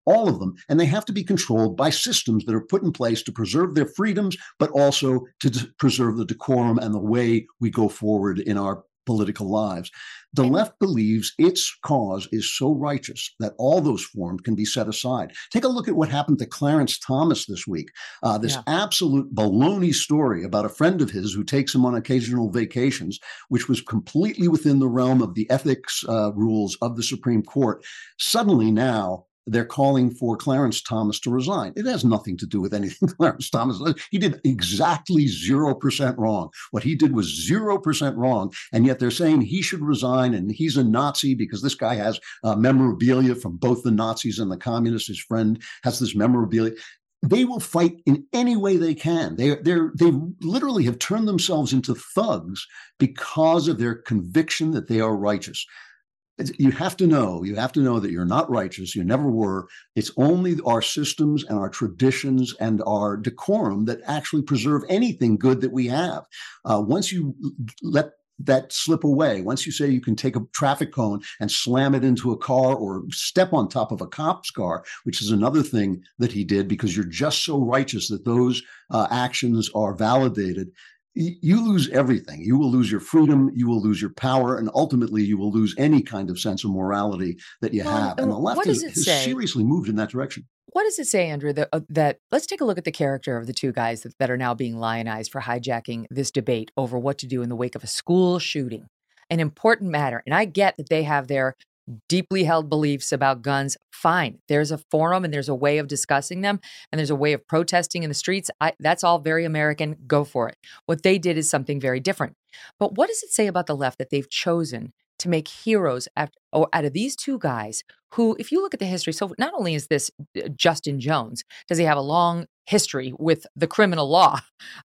all of them, and they have to be controlled by systems that are put in place to preserve their freedoms, but also to preserve the decorum and the way we go forward in our political lives. The left believes its cause is so righteous that all those forms can be set aside. Take a look at what happened to Clarence Thomas this week. This absolute baloney story about a friend of his who takes him on occasional vacations, which was completely within the realm of the ethics rules of the Supreme Court. Suddenly now, they're calling for Clarence Thomas to resign. It has nothing to do with anything Clarence Thomas did. He did exactly 0% wrong. What he did was 0% wrong, and yet they're saying he should resign, and he's a Nazi because this guy has memorabilia from both the Nazis and the communists. His friend has this memorabilia. They will fight in any way they can. They literally have turned themselves into thugs because of their conviction that they are righteous. You have to know that you're not righteous. You never were. It's only our systems and our traditions and our decorum that actually preserve anything good that we have. Once you let that slip away, once you say you can take a traffic cone and slam it into a car or step on top of a cop's car, which is another thing that he did because you're just so righteous that those actions are validated, you lose everything. You will lose your freedom, you will lose your power, and ultimately you will lose any kind of sense of morality that you have. And the left has seriously moved in that direction. What does it say, Andrew, that let's take a look at the character of the two guys that are now being lionized for hijacking this debate over what to do in the wake of a school shooting, an important matter. And I get that they have their deeply held beliefs about guns. Fine. There's a forum and there's a way of discussing them and there's a way of protesting in the streets. That's all very American. Go for it. What they did is something very different. But what does it say about the left that they've chosen to make heroes out of these two guys who, if you look at the history, so not only is this Justin Jones, does he have a long history with the criminal law,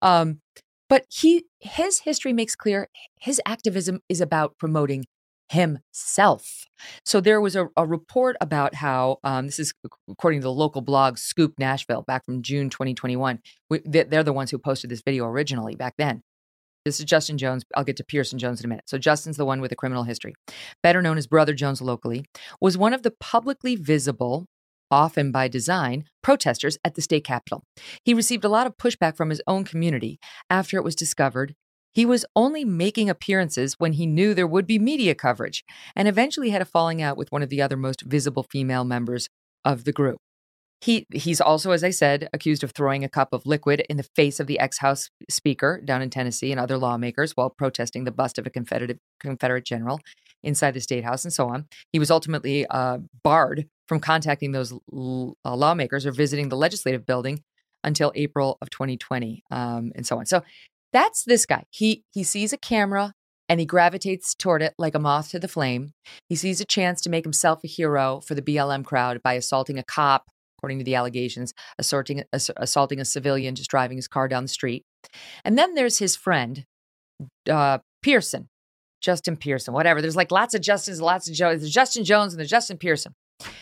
but his history makes clear his activism is about promoting himself. So there was a report about how, this is according to the local blog Scoop Nashville back from June 2021. They're the ones who posted this video originally back then. This is Justin Jones. I'll get to Pearson Jones in a minute. So Justin's the one with a criminal history, better known as Brother Jones locally, was one of the publicly visible, often by design, protesters at the state capitol. He received a lot of pushback from his own community after it was discovered he was only making appearances when he knew there would be media coverage, and eventually had a falling out with one of the other most visible female members of the group. He's also, as I said, accused of throwing a cup of liquid in the face of the ex-House Speaker down in Tennessee and other lawmakers while protesting the bust of a Confederate general inside the State House and so on. He was ultimately barred from contacting those lawmakers or visiting the legislative building until April of 2020 and so on. So that's this guy. He sees a camera and he gravitates toward it like a moth to the flame. He sees a chance to make himself a hero for the BLM crowd by assaulting a cop, according to the allegations, assaulting a civilian just driving his car down the street. And then there's his friend, Justin Pearson, whatever. There's like lots of Justins, lots of Joes. There's Justin Jones and there's Justin Pearson.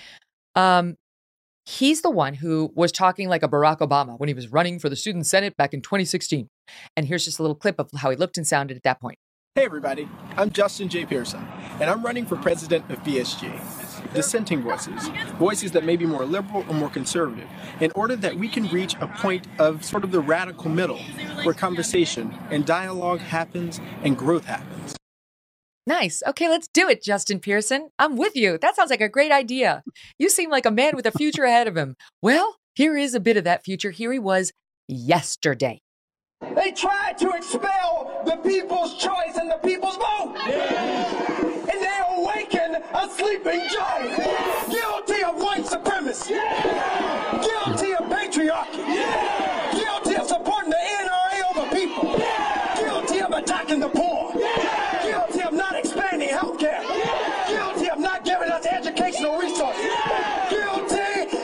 He's the one who was talking like a Barack Obama when he was running for the Student Senate back in 2016. And here's just a little clip of how he looked and sounded at that point. Hey everybody, I'm Justin J. Pearson, and I'm running for president of BSG. Dissenting voices that may be more liberal or more conservative, in order that we can reach a point of sort of the radical middle, where conversation and dialogue happens and growth happens. Nice. Okay, let's do it, Justin Pearson. I'm with you. That sounds like a great idea. You seem like a man with a future ahead of him. Well, here is a bit of that future. Here he was yesterday. They tried to expel the people's choice and the people's vote. Yeah. And they awakened a sleeping giant. Guilty of white supremacy. Yeah. Guilty of patriarchy. Yeah. Guilty of supporting the NRA over people. Yeah. Guilty of attacking the poor. Yeah. Guilty of not expanding health care. Yeah. Guilty of not giving us educational resources. Yeah. Guilty.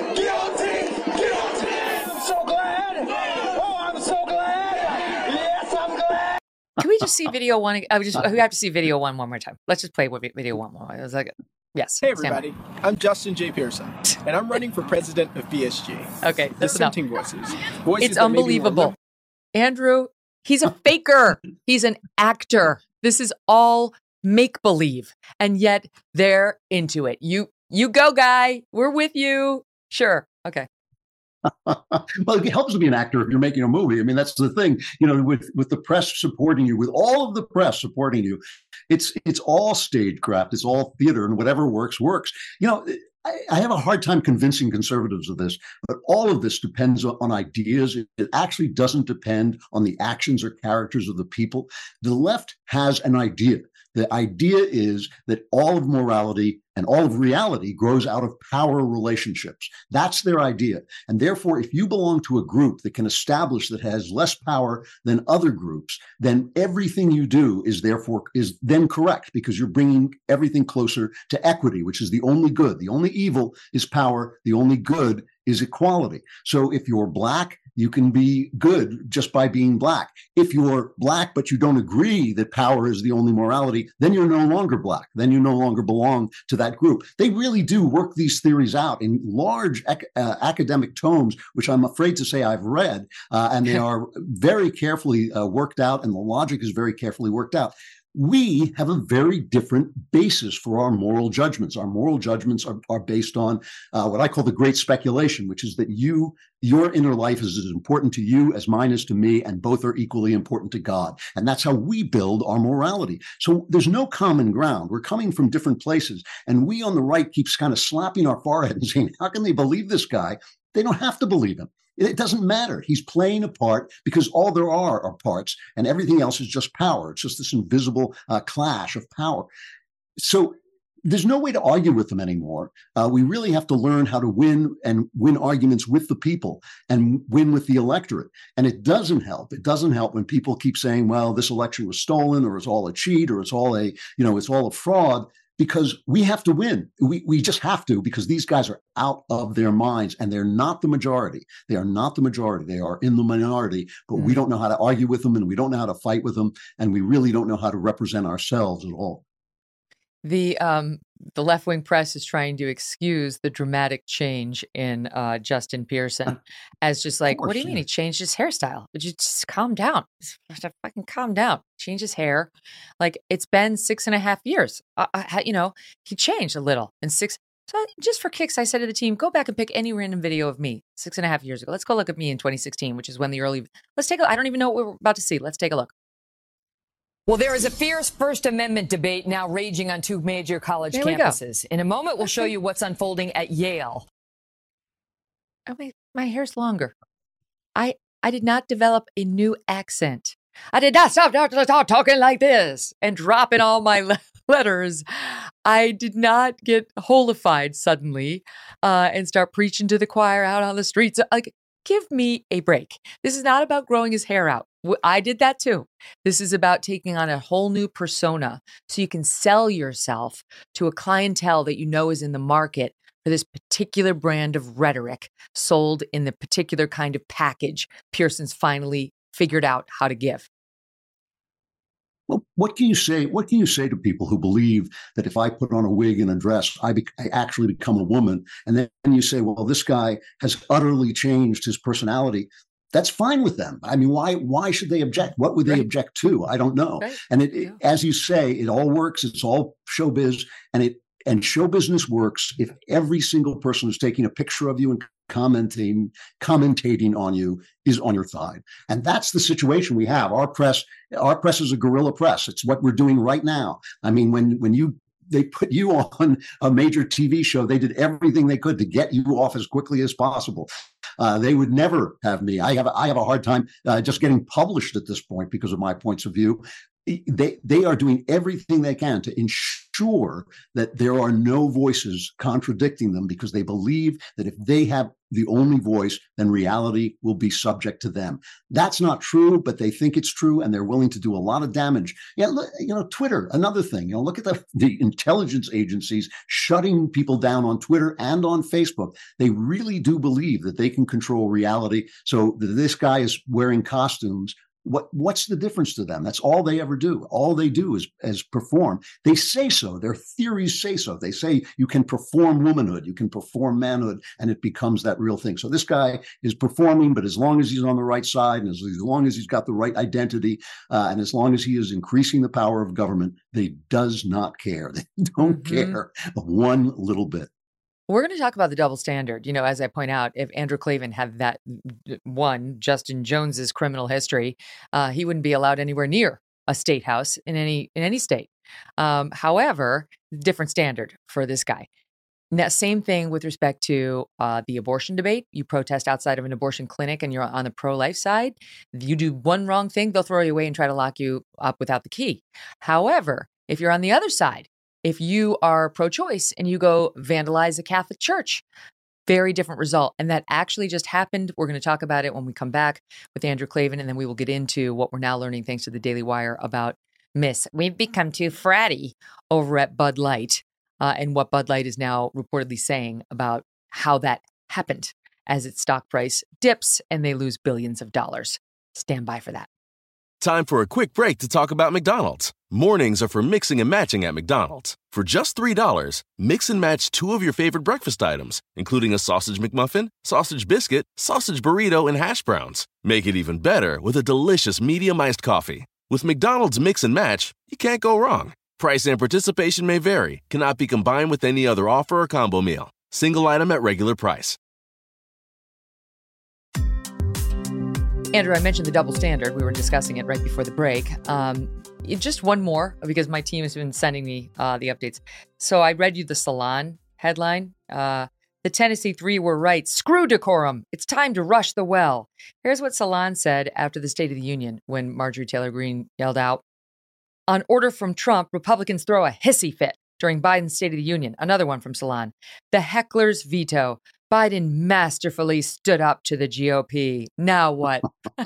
I'm so glad. Oh, I'm so glad. Yes, I'm glad. Can we just see video one? We have to see video one more time. Let's just play video one more. I was like, yes. Hey everybody, I'm Justin J. Pearson, and I'm running for president of BSG. Okay, dissenting voices. It's unbelievable. Andrew, he's a faker. He's an actor. This is all make-believe, and yet they're into it. You go, guy. We're with you. Sure. Okay. Well, it helps to be an actor if you're making a movie. I mean, that's the thing, with the press supporting you, with all of the press supporting you, it's all stagecraft, it's all theater, and whatever works. I have a hard time convincing conservatives of this, but all of this depends on ideas. It actually doesn't depend on the actions or characters of the people. The left has an idea. The idea is that all of morality and all of reality grows out of power relationships. That's their idea. And therefore, if you belong to a group that can establish that has less power than other groups, then everything you do is then correct, because you're bringing everything closer to equity, which is the only good. The only evil is power. The only good is equality. So if you're Black, you can be good just by being Black. If you're Black, but you don't agree that power is the only morality, then you're no longer Black. Then you no longer belong to that group. They really do work these theories out in large academic tomes, which I'm afraid to say I've read, and they are very carefully worked out, and the logic is very carefully worked out. We have a very different basis for our moral judgments. Our moral judgments are based on what I call the great speculation, which is that your inner life is as important to you as mine is to me, and both are equally important to God. And that's how we build our morality. So there's no common ground. We're coming from different places. And we on the right keeps kind of slapping our forehead and saying, how can they believe this guy? They don't have to believe him. It doesn't matter. He's playing a part because all there are parts, and everything else is just power. It's just this invisible clash of power. So there's no way to argue with them anymore. We really have to learn how to win arguments with the people and win with the electorate. And it doesn't help. It doesn't help when people keep saying, well, this election was stolen, or it's all a cheat, or it's all a fraud. Because we have to win. We just have to, because these guys are out of their minds, and they're not the majority. They are not the majority. They are in the minority, but we don't know how to argue with them, and we don't know how to fight with them, and we really don't know how to represent ourselves at all. The left-wing press is trying to excuse the dramatic change in Justin Pearson as just like, what do you mean he changed his hairstyle? Would you just calm down? Just fucking calm down. Change his hair. Like, it's been 6.5 years. He changed a little in 6. So just for kicks, I said to the team, go back and pick any random video of me 6.5 years ago. Let's go look at me in 2016, which is when let's take I don't even know what we're about to see. Let's take a look. Well, there is a fierce First Amendment debate now raging on 2 major college campuses. In a moment, we'll show you what's unfolding at Yale. Oh, wait, my hair's longer. I did not develop a new accent. I did not stop talking like this and dropping all my letters. I did not get holified suddenly and start preaching to the choir out on the streets. Like, give me a break. This is not about growing his hair out. I did that too. This is about taking on a whole new persona so you can sell yourself to a clientele that you know is in the market for this particular brand of rhetoric sold in the particular kind of package Pearson's finally figured out how to give. Well, what can you say? What can you say to people who believe that if I put on a wig and a dress, I actually become a woman? And then you say, well, this guy has utterly changed his personality. That's fine with them. I mean, why should they object? What would they object to? I don't know. Right. And as you say, it all works. It's all showbiz, and show business works if every single person who's taking a picture of you and commentating on you is on your side. And that's the situation we have. Our press is a guerrilla press. It's what we're doing right now. I mean, when they put you on a major TV show, they did everything they could to get you off as quickly as possible. They would never have me. I have a hard time just getting published at this point because of my points of view. They are doing everything they can to ensure that there are no voices contradicting them, because they believe that if they have the only voice, then reality will be subject to them. That's not true, but they think it's true, and they're willing to do a lot of damage. Yeah, Twitter, another thing. Look at the intelligence agencies shutting people down on Twitter and on Facebook. They really do believe that they can control reality. So this guy is wearing costumes. What's the difference to them? That's all they ever do. All they do is perform. They say so. Their theories say so. They say you can perform womanhood, you can perform manhood, and it becomes that real thing. So this guy is performing, but as long as he's on the right side, and as long as he's got the right identity, and as long as he is increasing the power of government, they does not care. They don't care one little bit. We're going to talk about the double standard. You know, as I point out, if Andrew Klavan had that one, Justin Jones's criminal history, he wouldn't be allowed anywhere near a state house in any state. However, different standard for this guy. Now, same thing with respect to the abortion debate. You protest outside of an abortion clinic and you're on the pro-life side. You do one wrong thing, they'll throw you away and try to lock you up without the key. However, if you're on the other side, if you are pro-choice and you go vandalize a Catholic church, very different result. And that actually just happened. We're going to talk about it when we come back with Andrew Klavan, and then we will get into what we're now learning thanks to the Daily Wire about Miss. We've become too fratty over at Bud Light, and what Bud Light is now reportedly saying about how that happened as its stock price dips and they lose billions of dollars. Stand by for that. Time for a quick break to talk about McDonald's. Mornings are for mixing and matching at McDonald's. For just $3, mix and match 2 of your favorite breakfast items, including a sausage McMuffin, sausage biscuit, sausage burrito, and hash browns. Make it even better with a delicious medium iced coffee. With McDonald's Mix and Match, you can't go wrong. Price and participation may vary. Cannot be combined with any other offer or combo meal. Single item at regular price. Andrew, I mentioned the double standard. We were discussing it right before the break. Just one more, because my team has been sending me the updates. So I read you the Salon headline. The Tennessee Three were right. Screw decorum. It's time to rush the well. Here's what Salon said after the State of the Union when Marjorie Taylor Greene yelled out, "On order from Trump, Republicans throw a hissy fit during Biden's State of the Union." Another one from Salon. "The heckler's veto. Biden masterfully stood up to the GOP. Now what?"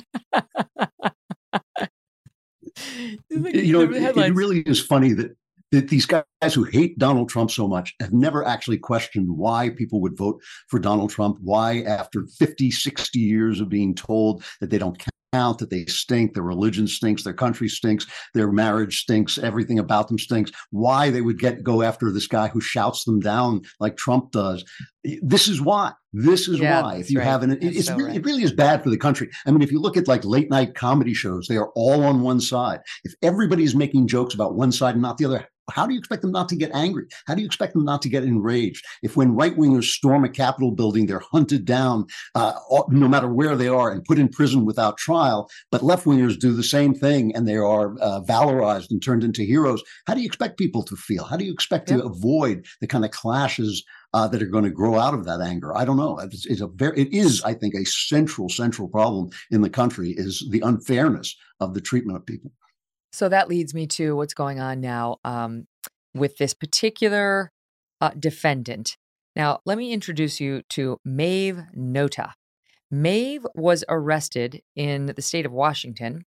You know, it really is funny that these guys who hate Donald Trump so much have never actually questioned why people would vote for Donald Trump, why after 50, 60 years of being told that they don't count, that they stink, their religion stinks, their country stinks, their marriage stinks, everything about them stinks, why they would go after this guy who shouts them down like Trump does. This is why. This is why. If you have it really is bad for the country. I mean, if you look at like late night comedy shows, they are all on one side. If everybody's making jokes about one side and not the other, how do you expect them not to get angry? How do you expect them not to get enraged? If when right-wingers storm a Capitol building, they're hunted down no matter where they are and put in prison without trial, but left-wingers do the same thing and they are valorized and turned into heroes, how do you expect people to feel? How do you expect to avoid the kind of clashes that are going to grow out of that anger? I don't know. It is, I think, a central problem in the country is the unfairness of the treatment of people. So that leads me to what's going on now with this particular defendant. Now, let me introduce you to Maeve Nota. Maeve was arrested in the state of Washington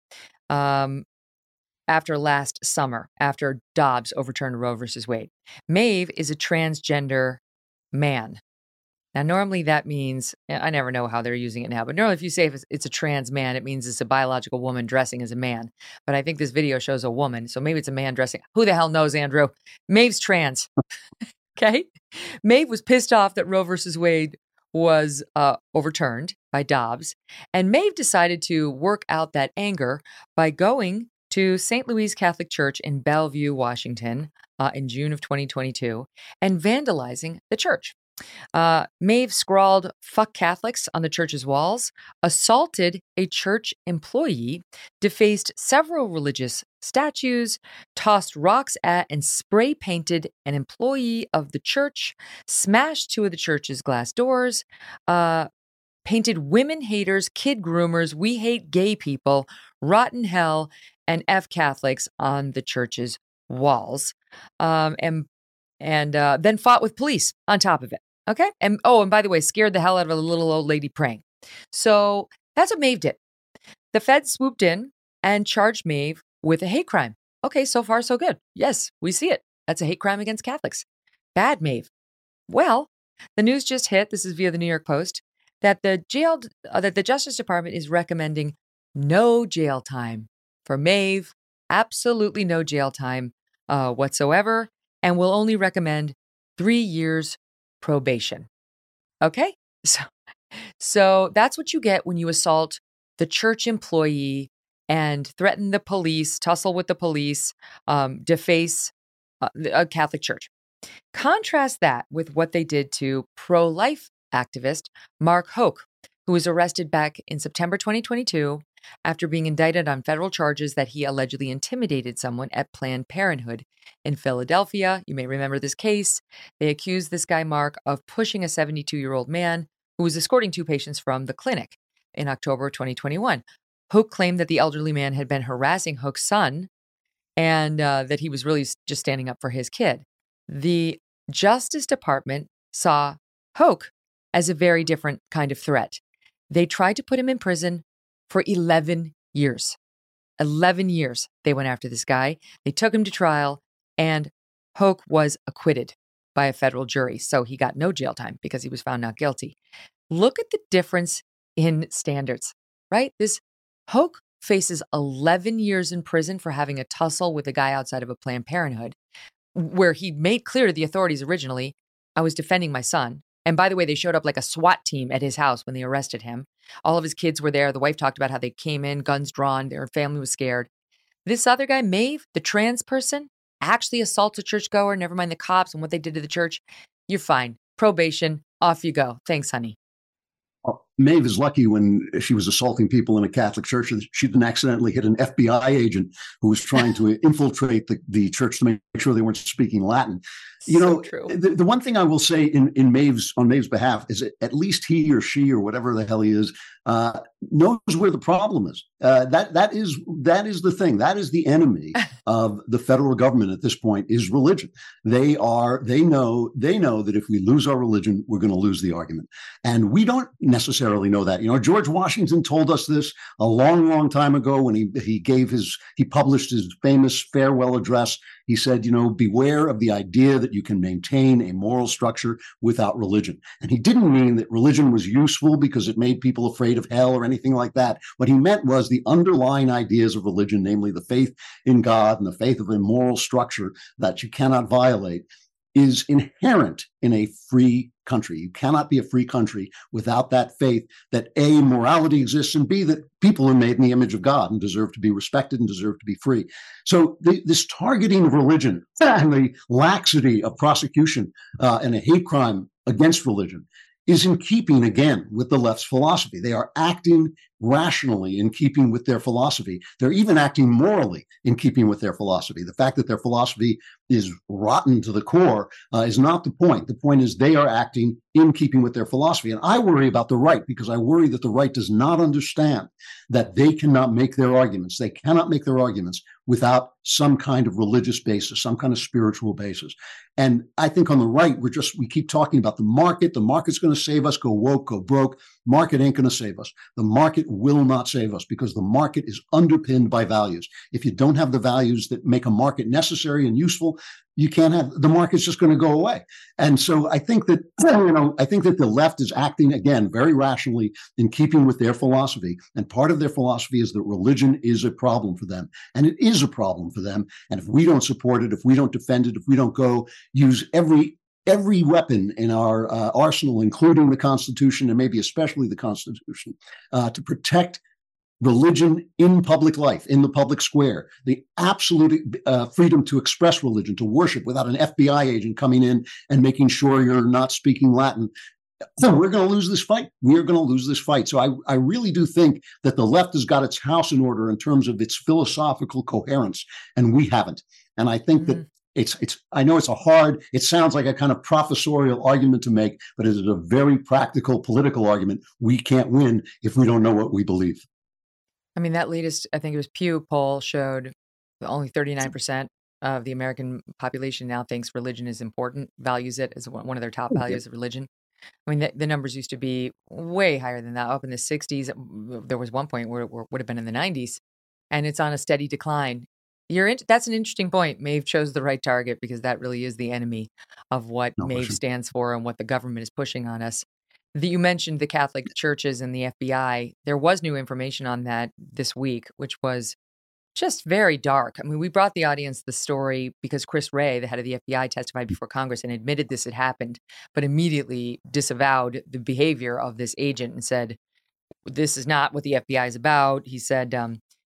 after last summer, after Dobbs overturned Roe versus Wade. Maeve is a transgender man. Now, normally that means, I never know how they're using it now, but normally if you say if it's a trans man, it means it's a biological woman dressing as a man. But I think this video shows a woman, so maybe it's a man dressing. Who the hell knows, Andrew? Maeve's trans. Okay? Maeve was pissed off that Roe versus Wade was overturned by Dobbs, and Maeve decided to work out that anger by going to St. Louis Catholic Church in Bellevue, Washington, in June of 2022, and vandalizing the church. Maeve scrawled "fuck Catholics" on the church's walls, assaulted a church employee, defaced several religious statues, tossed rocks at and spray painted an employee of the church, smashed 2 of the church's glass doors, painted "women haters, kid groomers, we hate gay people, rotten hell, and F Catholics" on the church's walls, and then fought with police on top of it. Okay. And by the way, scared the hell out of a little old lady praying. So that's what Maeve did. The feds swooped in and charged Maeve with a hate crime. Okay, so far so good. Yes, we see it. That's a hate crime against Catholics. Bad, Maeve. Well, the news just hit, this is via the New York Post, that the Justice Department is recommending no jail time for Maeve. Absolutely no jail time whatsoever, and will only recommend 3 years probation. Okay? So that's what you get when you assault the church employee and threaten the police, tussle with the police, deface a Catholic church. Contrast that with what they did to pro-life activist Mark Hoke, who was arrested back in September 2022 after being indicted on federal charges that he allegedly intimidated someone at Planned Parenthood in Philadelphia. You may remember this case. They accused this guy, Mark, of pushing a 72-year-old man who was escorting 2 patients from the clinic in October 2021. Hoke claimed that the elderly man had been harassing Hoke's son and that he was really just standing up for his kid. The Justice Department saw Hoke as a very different kind of threat. They tried to put him in prison for 11 years. 11 years they went after this guy. They took him to trial, and Hoke was acquitted by a federal jury. So he got no jail time because he was found not guilty. Look at the difference in standards, right? This Hoke faces 11 years in prison for having a tussle with a guy outside of a Planned Parenthood, where he made clear to the authorities originally, I was defending my son. And by the way, they showed up like a SWAT team at his house when they arrested him. All of his kids were there. The wife talked about how they came in, guns drawn. Their family was scared. This other guy, Maeve, the trans person, actually assaults a churchgoer. Never mind the cops and what they did to the church. You're fine. Probation. Off you go. Thanks, honey. Maeve is lucky when she was assaulting people in a Catholic church. She didn't accidentally hit an FBI agent who was trying to infiltrate the church to make sure they weren't speaking Latin. The one thing I will say on Maeve's behalf is that at least he or she or whatever the hell he is knows where the problem is. That is the thing. That is the enemy of the federal government at this point is religion. They know that if we lose our religion, we're going to lose the argument. And we don't necessarily know that. George Washington told us this a long, long time ago when he published his famous farewell address. He said, beware of the idea that you can maintain a moral structure without religion. And he didn't mean that religion was useful because it made people afraid of hell or anything like that. What he meant was the underlying ideas of religion, namely the faith in God and the faith of a moral structure that you cannot violate, is inherent in a free country. You cannot be a free country without that faith that A, morality exists, and B, that people are made in the image of God and deserve to be respected and deserve to be free. So this targeting of religion and the laxity of prosecution and a hate crime against religion is in keeping, again, with the left's philosophy. They are acting rationally in keeping with their philosophy. They're even acting morally in keeping with their philosophy. The fact that their philosophy is rotten to the core is not the point. The point is they are acting in keeping with their philosophy. And I worry about the right because I worry that the right does not understand that they cannot make their arguments. They cannot make their arguments without some kind of religious basis, some kind of spiritual basis. And I think on the right, we keep talking about the market. The market's going to save us, go woke, go broke. Market ain't going to save us. The market will not save us because the market is underpinned by values. If you don't have the values that make a market necessary and useful, you can't have the market's just going to go away. And so I think that the left is acting again very rationally in keeping with their philosophy. And part of their philosophy is that religion is a problem for them, and it is a problem for them. And if we don't support it, if we don't defend it, if we don't go use every weapon in our arsenal, including the Constitution and maybe especially the Constitution, to protect religion in public life, in the public square, the absolute freedom to express religion, to worship without an FBI agent coming in and making sure you're not speaking Latin. So we're going to lose this fight. We're going to lose this fight. So I really do think that the left has got its house in order in terms of its philosophical coherence, and we haven't. And I think that I know it sounds like a kind of professorial argument to make, but it is a very practical political argument. We can't win if we don't know what we believe. I mean, that latest, I think it was Pew poll showed only 39% of the American population now thinks religion is important, values it as one of their top values of religion. I mean, the numbers used to be way higher than that, up in the 60s. There was one point where it would have been in the 90s, and it's on a steady decline. That's an interesting point. Maeve chose the right target because that really is the enemy of what Maeve stands for and what the government is pushing on us. You mentioned the Catholic churches and the FBI. There was new information on that this week, which was just very dark. I mean, we brought the audience the story because Chris Wray, the head of the FBI, testified before Congress and admitted this had happened, but immediately disavowed the behavior of this agent and said, this is not what the FBI is about. He said,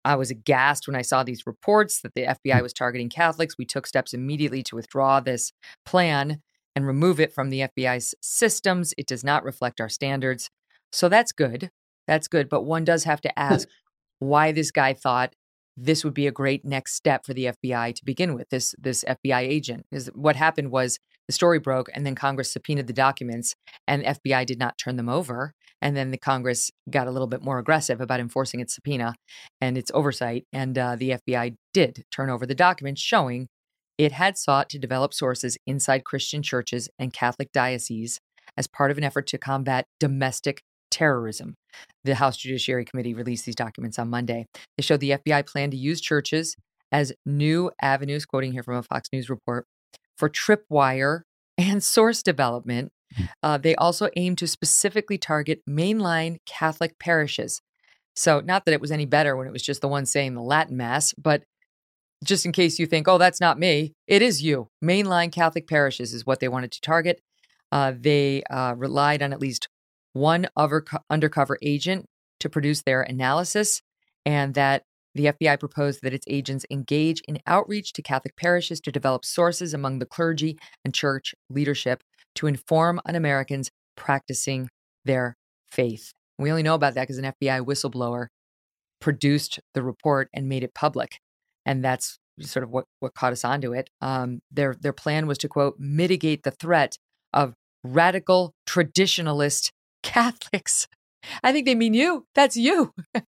I was aghast when I saw these reports that the FBI was targeting Catholics. We took steps immediately to withdraw this plan and remove it from the FBI's systems. It does not reflect our standards. So that's good. That's good. But one does have to ask why this guy thought this would be a great next step for the FBI to begin with, this FBI agent. Because what happened was the story broke, and then Congress subpoenaed the documents, and the FBI did not turn them over. And then the Congress got a little bit more aggressive about enforcing its subpoena and its oversight. And the FBI did turn over the documents showing it had sought to develop sources inside Christian churches and Catholic dioceses as part of an effort to combat domestic terrorism. The House Judiciary Committee released these documents on Monday. They showed the FBI plan to use churches as new avenues, quoting here from a Fox News report, for tripwire and source development. They also aim to specifically target mainline Catholic parishes. So not that it was any better when it was just the one saying the Latin Mass, but just in case you think, oh, that's not me, it is you. Mainline Catholic parishes is what they wanted to target. They relied on at least one undercover agent to produce their analysis, and that the FBI proposed that its agents engage in outreach to Catholic parishes to develop sources among the clergy and church leadership to inform on Americans practicing their faith. We only know about that because an FBI whistleblower produced the report and made it public. And that's sort of what caught us onto it. Their plan was to, quote, mitigate the threat of radical traditionalist Catholics. I think they mean you. That's you.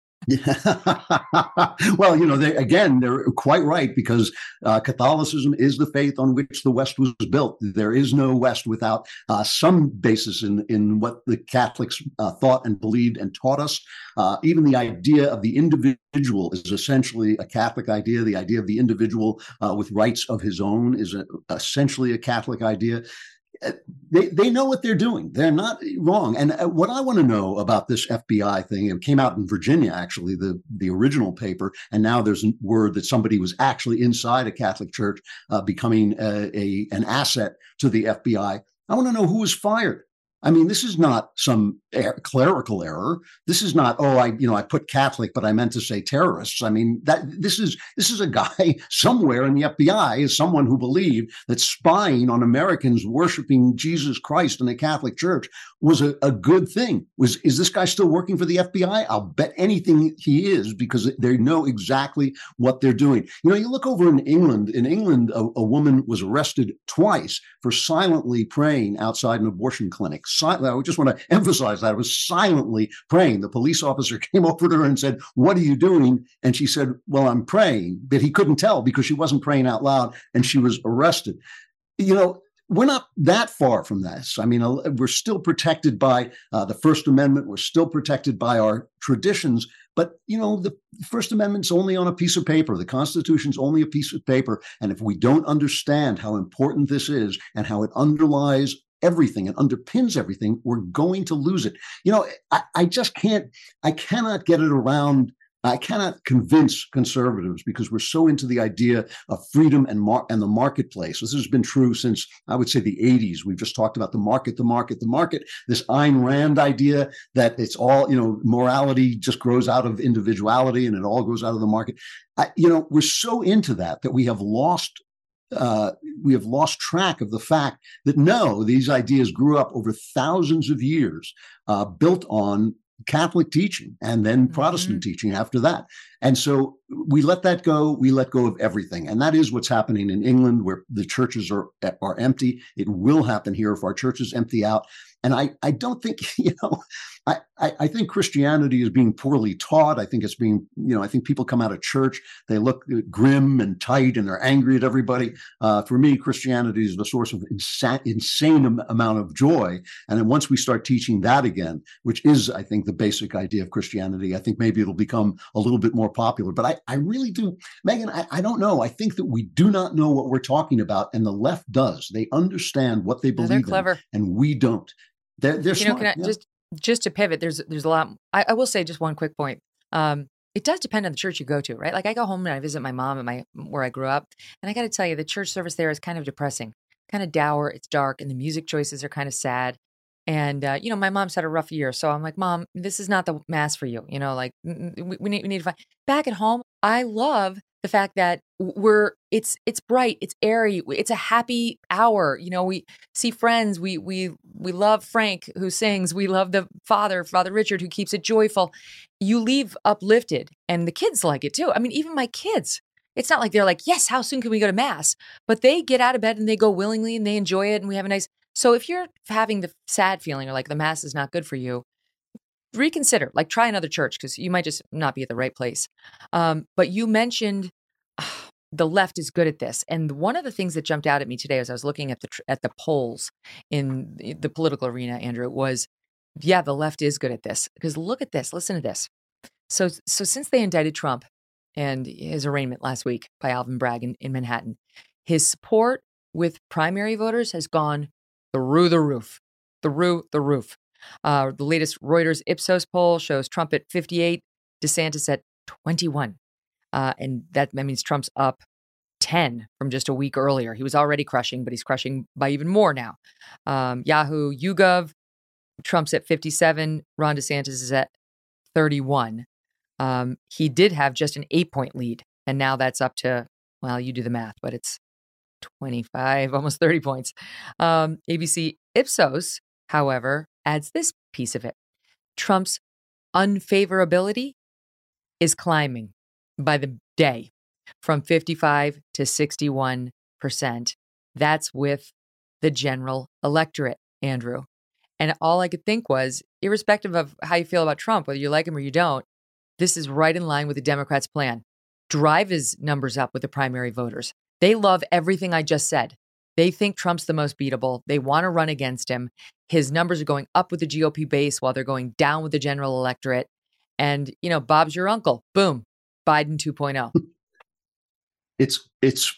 Well, they're quite right, because Catholicism is the faith on which the West was built. There is no West without some basis in what the Catholics thought and believed and taught us. Even the idea of the individual is essentially a Catholic idea. The idea of the individual with rights of his own is essentially a Catholic idea. They know what they're doing. They're not wrong. And what I want to know about this FBI thing, it came out in Virginia, actually, the original paper, and now there's a word that somebody was actually inside a Catholic church becoming an asset to the FBI. I want to know who was fired. I mean, this is not some clerical error. This is not, I put Catholic, but I meant to say terrorists. I mean, this is a guy somewhere in the FBI is someone who believed that spying on Americans worshiping Jesus Christ in the Catholic Church was a good thing. Is this guy still working for the FBI? I'll bet anything he is, because they know exactly what they're doing. You look over in England. In England, a woman was arrested twice for silently praying outside an abortion clinic. I just want to emphasize that. It was silently praying. The police officer came over to her and said, "What are you doing?" And she said, "Well, I'm praying." But he couldn't tell because she wasn't praying out loud, and she was arrested. We're not that far from this. I mean, we're still protected by the First Amendment. We're still protected by our traditions. But, the First Amendment's only on a piece of paper. The Constitution's only a piece of paper. And if we don't understand how important this is and how it underlies everything and underpins everything, we're going to lose it. I cannot get it around. I cannot convince conservatives, because we're so into the idea of freedom and the marketplace. This has been true since, I would say, the 80s. We've just talked about the market. This Ayn Rand idea that it's all, morality just grows out of individuality and it all grows out of the market. We're so into that we have lost track of the fact that no, these ideas grew up over thousands of years, built on Catholic teaching and then Protestant teaching after that. And so we let that go. We let go of everything. And that is what's happening in England, where the churches are empty. It will happen here if our churches empty out. And I don't think, I think Christianity is being poorly taught. I think it's being, I think people come out of church, they look grim and tight and they're angry at everybody. For me, Christianity is the source of insane amount of joy. And then once we start teaching that again, which is, I think, the basic idea of Christianity, I think maybe it'll become a little bit more popular. But I really do, Megan, I don't know. I think that we do not know what we're talking about. And the left does. They understand what they believe in, clever. And we don't. They're smart. Just to pivot, there's a lot. I will say just one quick point. It does depend on the church you go to, right? Like I go home and I visit my mom at where I grew up, and I got to tell you, the church service there is kind of depressing, kind of dour. It's dark, and the music choices are kind of sad. And my mom's had a rough year, so I'm like, Mom, this is not the mass for you. We need to find. Back at home, I love the fact that it's bright, it's airy, it's a happy hour. We see friends, we love Frank who sings, we love the Father Richard who keeps it joyful. You leave uplifted, and the kids like it too. I mean, even my kids, it's not like they're like, yes, how soon can we go to mass? But they get out of bed and they go willingly and they enjoy it, and we have a nice. So if you're having the sad feeling or like the mass is not good for you, reconsider, like try another church, because you might just not be at the right place. But you mentioned the left is good at this. And one of the things that jumped out at me today as I was looking at the polls in the political arena, Andrew, was, yeah, the left is good at this. Because look at this, listen to this. So since they indicted Trump and his arraignment last week by Alvin Bragg in Manhattan, his support with primary voters has gone through the roof. The latest Reuters Ipsos poll shows Trump at 58, DeSantis at 21. And that means Trump's up 10 from just a week earlier. He was already crushing, but he's crushing by even more now. Yahoo, YouGov, Trump's at 57. Ron DeSantis is at 31. He did have just an 8-point lead, and now that's up to, well, you do the math, but it's 25, almost 30 points. ABC Ipsos, however, adds this piece of it. Trump's unfavorability is climbing by the day from 55 to 61%. That's with the general electorate, Andrew. And all I could think was, irrespective of how you feel about Trump, whether you like him or you don't, this is right in line with the Democrats' plan. Drive his numbers up with the primary voters. They love everything I just said. They think Trump's the most beatable. They want to run against him. His numbers are going up with the GOP base while they're going down with the general electorate. And, Bob's your uncle. Boom. Biden 2.0. It's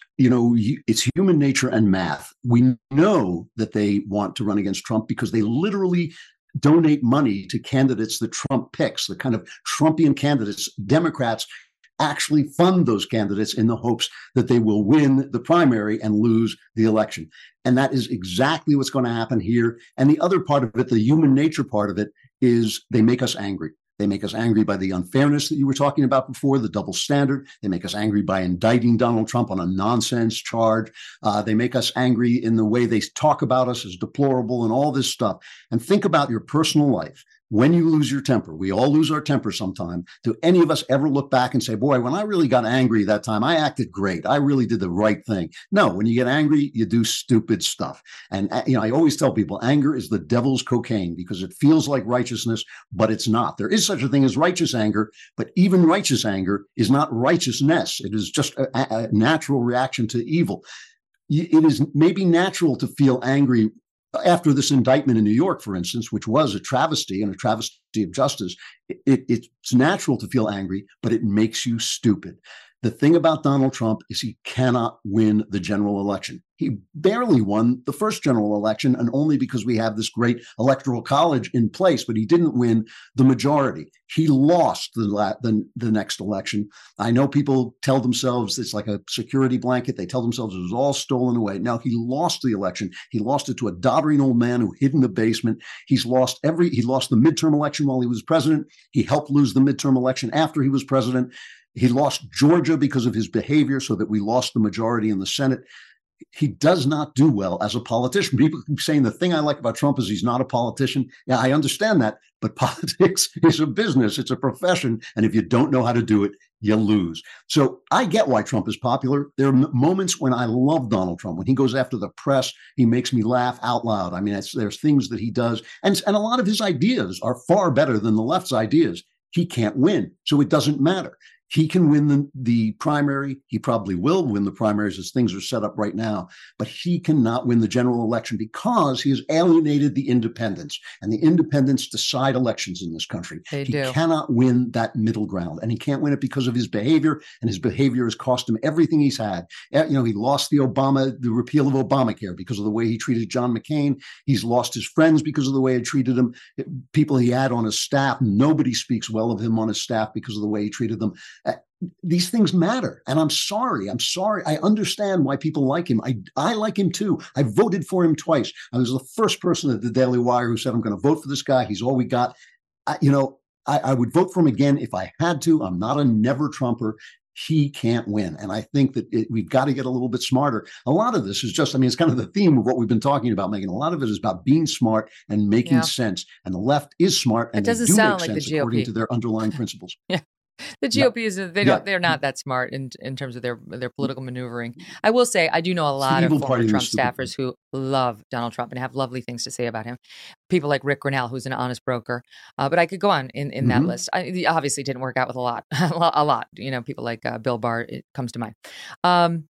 human nature and math. We know that they want to run against Trump because they literally donate money to candidates that Trump picks, the kind of Trumpian candidates. Democrats actually fund those candidates in the hopes that they will win the primary and lose the election. And that is exactly what's going to happen here. And the other part of it, the human nature part of it, is they make us angry. They make us angry by the unfairness that you were talking about before, the double standard. They make us angry by indicting Donald Trump on a nonsense charge. They make us angry in the way they talk about us as deplorable and all this stuff. And think about your personal life. When you lose your temper, we all lose our temper sometime. Do any of us ever look back and say, boy, when I really got angry that time, I acted great. I really did the right thing. No, when you get angry, you do stupid stuff. And, I always tell people anger is the devil's cocaine because it feels like righteousness, but it's not. There is such a thing as righteous anger, but even righteous anger is not righteousness. It is just a natural reaction to evil. It is maybe natural to feel angry after this indictment in New York, for instance, which was a travesty and a travesty of justice. It's natural to feel angry, but it makes you stupid. The thing about Donald Trump is he cannot win the general election. He barely won the first general election, and only because we have this great electoral college in place, but he didn't win the majority. He lost the next election. I know people tell themselves it's like a security blanket. They tell themselves it was all stolen away. Now, he lost the election. He lost it to a doddering old man who hid in the basement. He lost the midterm election while he was president. He helped lose the midterm election after he was president. He lost Georgia because of his behavior, so that we lost the majority in the Senate. He does not do well as a politician. People keep saying the thing I like about Trump is he's not a politician. Yeah, I understand that, but politics is a business. It's a profession. And if you don't know how to do it, you lose. So I get why Trump is popular. There are moments when I love Donald Trump. When he goes after the press, he makes me laugh out loud. I mean, there's things that he does. And a lot of his ideas are far better than the left's ideas. He can't win, so it doesn't matter. He can win the primary. He probably will win the primaries as things are set up right now, but he cannot win the general election because he has alienated the independents, and the independents decide elections in this country. He cannot win that middle ground, and he can't win it because of his behavior, and his behavior has cost him everything he's had. He lost the repeal of Obamacare because of the way he treated John McCain. He's lost his friends because of the way he treated them. People he had on his staff, nobody speaks well of him on his staff because of the way he treated them. These things matter. And I'm sorry. I understand why people like him. I like him too. I voted for him twice. I was the first person at the Daily Wire who said, I'm going to vote for this guy. He's all we got. I would vote for him again if I had to. I'm not a never Trumper. he can't win. And I think that we've got to get a little bit smarter. A lot of this is just, I mean, it's kind of the theme of what we've been talking about, Megyn. A lot of it is about being smart and making sense. And the left is smart, and it doesn't they do sound make like sense the GOP. according to their underlying principles. Yeah. The GOP is they're not that smart in terms of their political maneuvering. I will say I do know a lot of former Trump staffers who love Donald Trump and have lovely things to say about him. People like Rick Grinnell, who's an honest broker. But I could go on in that list. I obviously didn't work out with a lot. a lot. You know, people like Bill Barr, it comes to mind.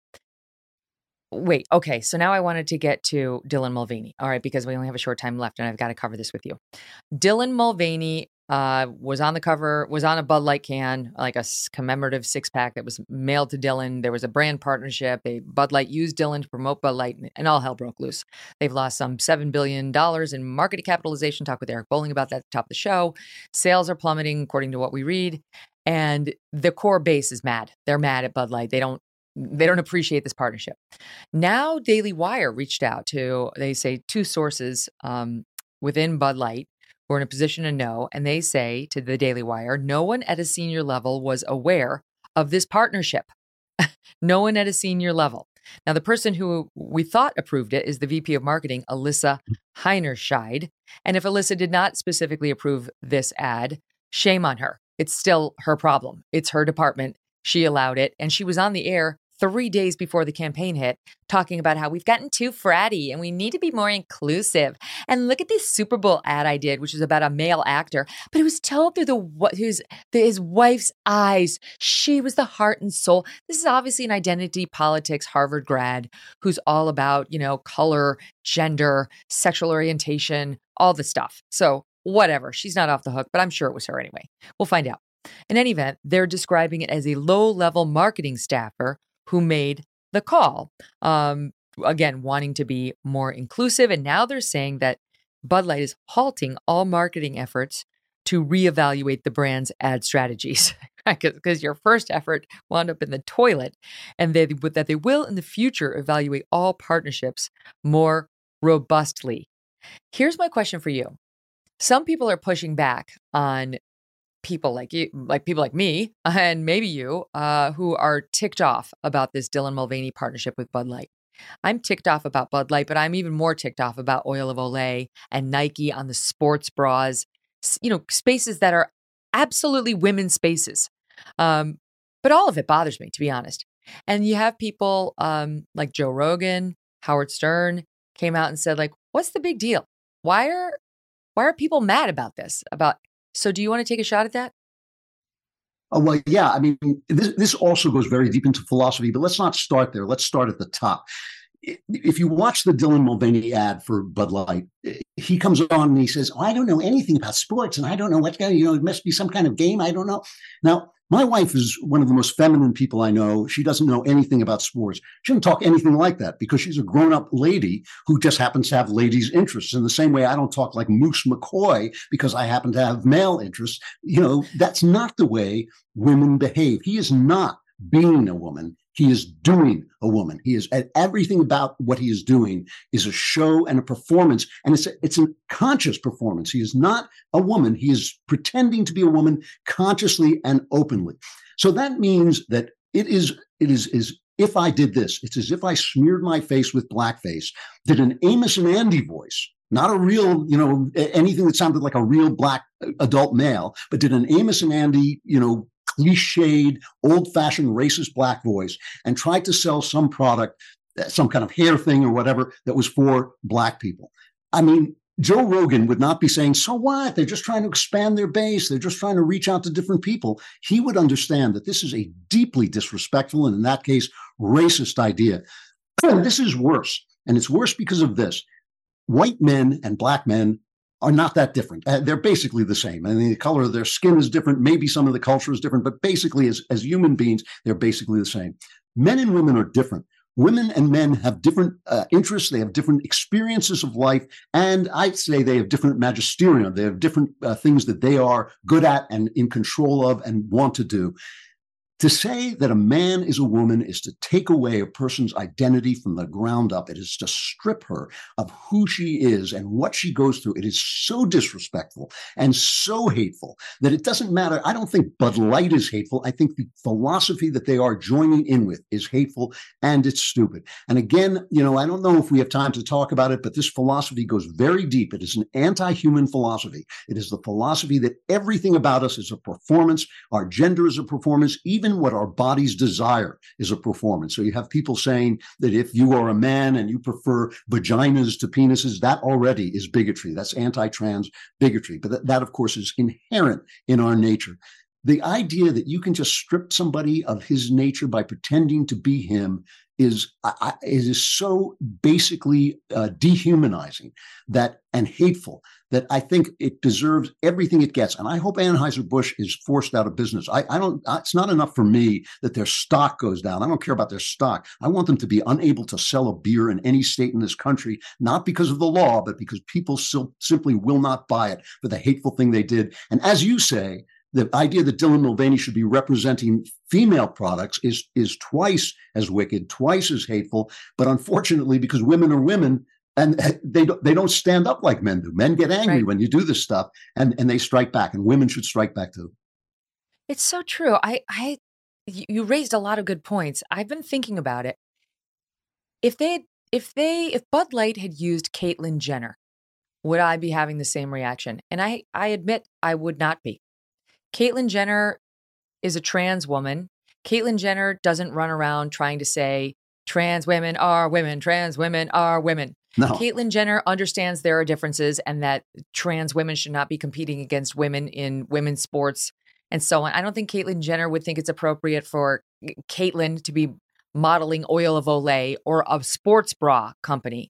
Wait, okay. So now I wanted to get to Dylan Mulvaney. All right, because we only have a short time left and I've got to cover this with you. Dylan Mulvaney was on the cover, was on a Bud Light can, like a commemorative 6-pack that was mailed to Dylan. There was a brand partnership. Bud Light used Dylan to promote Bud Light, and all hell broke loose. They've lost some $7 billion in market capitalization. Talk with Eric Bolling about that at the top of the show. Sales are plummeting, according to what we read. And the core base is mad. They're mad at Bud Light. They don't appreciate this partnership. Now, Daily Wire reached out to, they say, 2 sources within Bud Light who are in a position to know, and they say to the Daily Wire, no one at a senior level was aware of this partnership. No one at a senior level. Now, the person who we thought approved it is the VP of Marketing, Alyssa Heinerscheid. And if Alyssa did not specifically approve this ad, shame on her. It's still her problem. It's her department. She allowed it. And she was on the air 3 days before the campaign hit, talking about how we've gotten too fratty and we need to be more inclusive. And look at this Super Bowl ad I did, which is about a male actor, but it was told through his wife's eyes. She was the heart and soul. This is obviously an identity politics Harvard grad who's all about, color, gender, sexual orientation, all the stuff. So whatever, she's not off the hook, but I'm sure it was her anyway. We'll find out. In any event, they're describing it as a low-level marketing staffer who made the call, again, wanting to be more inclusive. And now they're saying that Bud Light is halting all marketing efforts to reevaluate the brand's ad strategies, because your first effort wound up in the toilet, and that they will in the future evaluate all partnerships more robustly. Here's my question for you. Some people are pushing back on people like you, like people like me, and maybe you, who are ticked off about this Dylan Mulvaney partnership with Bud Light. I'm ticked off about Bud Light, but I'm even more ticked off about Oil of Olay and Nike on the sports bras, spaces that are absolutely women's spaces. But all of it bothers me, to be honest. And you have people like Joe Rogan, Howard Stern came out and said, like, what's the big deal? Why are people mad about this? So do you want to take a shot at that? Oh, well, yeah. I mean, this also goes very deep into philosophy, but let's not start there. Let's start at the top. If you watch the Dylan Mulvaney ad for Bud Light, he comes on and he says, I don't know anything about sports, and I don't know what's going on. It must be some kind of game. I don't know. Now, my wife is one of the most feminine people I know. She doesn't know anything about sports. She doesn't talk anything like that because she's a grown-up lady who just happens to have ladies' interests. In the same way, I don't talk like Moose McCoy because I happen to have male interests. That's not the way women behave. He is not being a woman. He is doing a woman. He is everything about what he is doing is a show and a performance, and it's a conscious performance. He is not a woman. He is pretending to be a woman consciously and openly. So that means that it is if I did this, it's as if I smeared my face with blackface, did an Amos and Andy voice, not a real, anything that sounded like a real black adult male, but did an Amos and Andy, cliched, old-fashioned racist black voice and tried to sell some product, some kind of hair thing or whatever that was for black people. I mean, Joe Rogan would not be saying, so what? They're just trying to expand their base. They're just trying to reach out to different people. He would understand that this is a deeply disrespectful and, in that case, racist idea. This is worse. And it's worse because of this. White men and black men are not that different. They're basically the same. I mean, the color of their skin is different. Maybe some of the culture is different, but basically as human beings, they're basically the same. Men and women are different. Women and men have different interests. They have different experiences of life. And I'd say they have different magisterium. They have different things that they are good at and in control of and want to do. To say that a man is a woman is to take away a person's identity from the ground up. It is to strip her of who she is and what she goes through. It is so disrespectful and so hateful that it doesn't matter. I don't think Bud Light is hateful. I think the philosophy that they are joining in with is hateful, and it's stupid. And again, I don't know if we have time to talk about it, but this philosophy goes very deep. It is an anti-human philosophy. It is the philosophy that everything about us is a performance. Our gender is a performance. Even what our bodies desire is a performance. So you have people saying that if you are a man and you prefer vaginas to penises, that already is bigotry. That's anti-trans bigotry. But that, of course, is inherent in our nature. The idea that you can just strip somebody of his nature by pretending to be him is so basically dehumanizing and hateful that I think it deserves everything it gets. And I hope Anheuser-Busch is forced out of business. It's not enough for me that their stock goes down. I don't care about their stock. I want them to be unable to sell a beer in any state in this country, not because of the law, but because people simply will not buy it for the hateful thing they did. And as you say, the idea that Dylan Mulvaney should be representing female products is twice as wicked, twice as hateful. But unfortunately, because women are women, and they don't stand up like men do. Men get angry when you do this stuff, and they strike back, and women should strike back too. It's so true. You raised a lot of good points. I've been thinking about it. If Bud Light had used Caitlyn Jenner, would I be having the same reaction? And I admit I would not be. Caitlyn Jenner is a trans woman. Caitlyn Jenner doesn't run around trying to say trans women are women, trans women are women. No. Caitlyn Jenner understands there are differences and that trans women should not be competing against women in women's sports and so on. I don't think Caitlyn Jenner would think it's appropriate for Caitlyn to be modeling Oil of Olay or a sports bra company.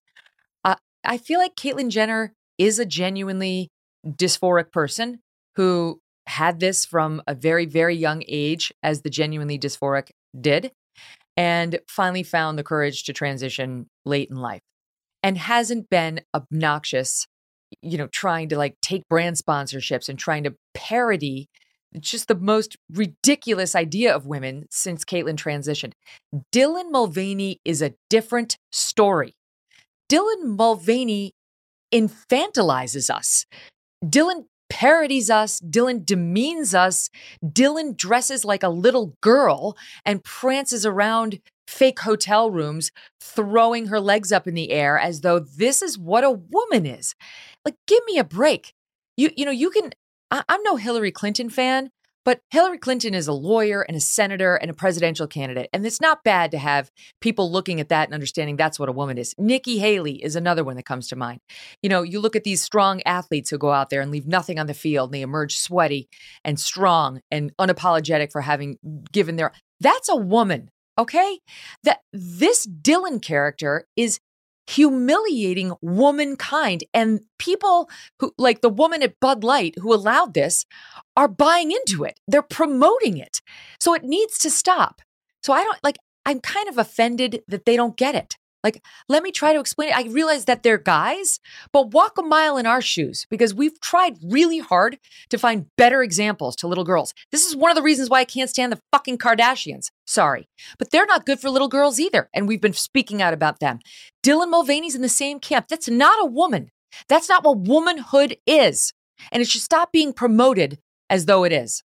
I feel like Caitlyn Jenner is a genuinely dysphoric person who had this from a very, very young age, as the genuinely dysphoric did, and finally found the courage to transition late in life and hasn't been obnoxious, trying to take brand sponsorships and trying to parody just the most ridiculous idea of women since Caitlyn transitioned. Dylan Mulvaney is a different story. Dylan Mulvaney infantilizes us. Dylan parodies us. Dylan demeans us. Dylan dresses like a little girl and prances around fake hotel rooms, throwing her legs up in the air as though this is what a woman is. Give me a break. You can, I'm no Hillary Clinton fan, but Hillary Clinton is a lawyer and a senator and a presidential candidate. And it's not bad to have people looking at that and understanding that's what a woman is. Nikki Haley is another one that comes to mind. You look at these strong athletes who go out there and leave nothing on the field and they emerge sweaty and strong and unapologetic for having given that's a woman. Okay? This Dylan character is humiliating womankind, and people who, like the woman at Bud Light who allowed this, are buying into it. They're promoting it. So it needs to stop. So I'm kind of offended that they don't get it. Let me try to explain it. I realize that they're guys, but walk a mile in our shoes, because we've tried really hard to find better examples to little girls. This is one of the reasons why I can't stand the fucking Kardashians. Sorry. But they're not good for little girls either. And we've been speaking out about them. Dylan Mulvaney's in the same camp. That's not a woman. That's not what womanhood is. And it should stop being promoted as though it is.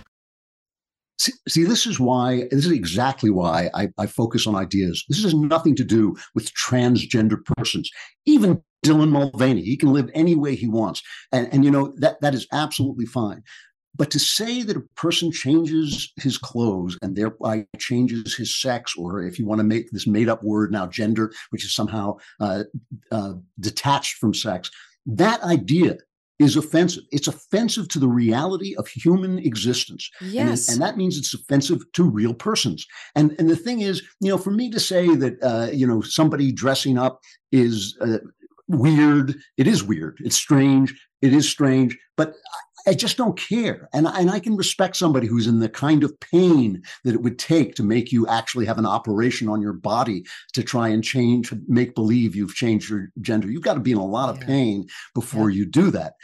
See, this is exactly why I focus on ideas. This has nothing to do with transgender persons. Even Dylan Mulvaney, he can live any way he wants. And that is absolutely fine. But to say that a person changes his clothes and thereby changes his sex, or if you want to make this made up word now, gender, which is somehow detached from sex, that idea is offensive. It's offensive to the reality of human existence. Yes. And that means it's offensive to real persons. And the thing is, for me to say that, somebody dressing up is weird, it is weird. It's strange. It is strange. But I just don't care. And I can respect somebody who's in the kind of pain that it would take to make you actually have an operation on your body to try and make believe you've changed your gender. You've got to be in a lot of pain before you do that.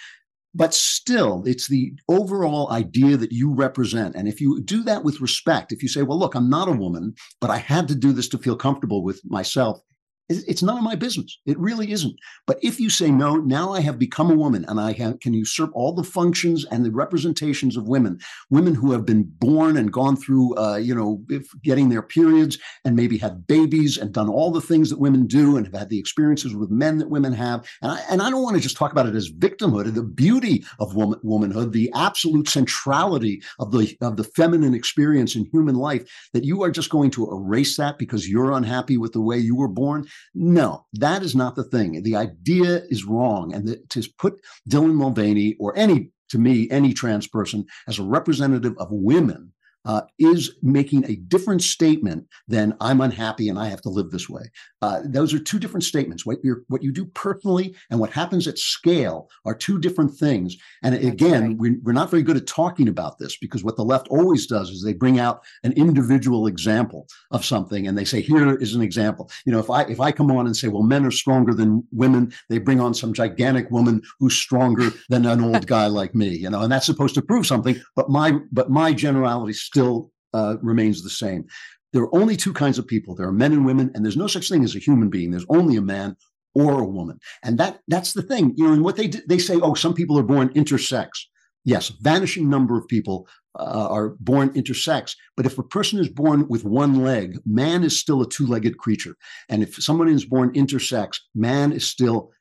But still, it's the overall idea that you represent. And if you do that with respect, if you say, well, look, I'm not a woman, but I had to do this to feel comfortable with myself, it's none of my business. It really isn't. But if you say, no, now I have become a woman and I can usurp all the functions and the representations of women who have been born and gone through, getting their periods and maybe have babies and done all the things that women do and have had the experiences with men that women have. And I don't want to just talk about it as victimhood, the beauty of womanhood, the absolute centrality of the feminine experience in human life, that you are just going to erase that because you're unhappy with the way you were born. No, that is not the thing. The idea is wrong. And to put Dylan Mulvaney or any trans person as a representative of women is making a different statement than I'm unhappy and I have to live this way. Those are two different statements. What you do personally and what happens at scale are two different things. And again, we're not very good at talking about this, because what the left always does is they bring out an individual example of something and they say, here is an example. If I come on and say, well, men are stronger than women, they bring on some gigantic woman who's stronger than an old guy like me, and that's supposed to prove something. But my generality still remains the same. There are only two kinds of people. There are men and women, and there's no such thing as a human being. There's only a man or a woman. And that's the thing. And what they say, oh, some people are born intersex. Yes, a vanishing number of people are born intersex. But if a person is born with one leg, man is still a two-legged creature. And if someone is born intersex, man is still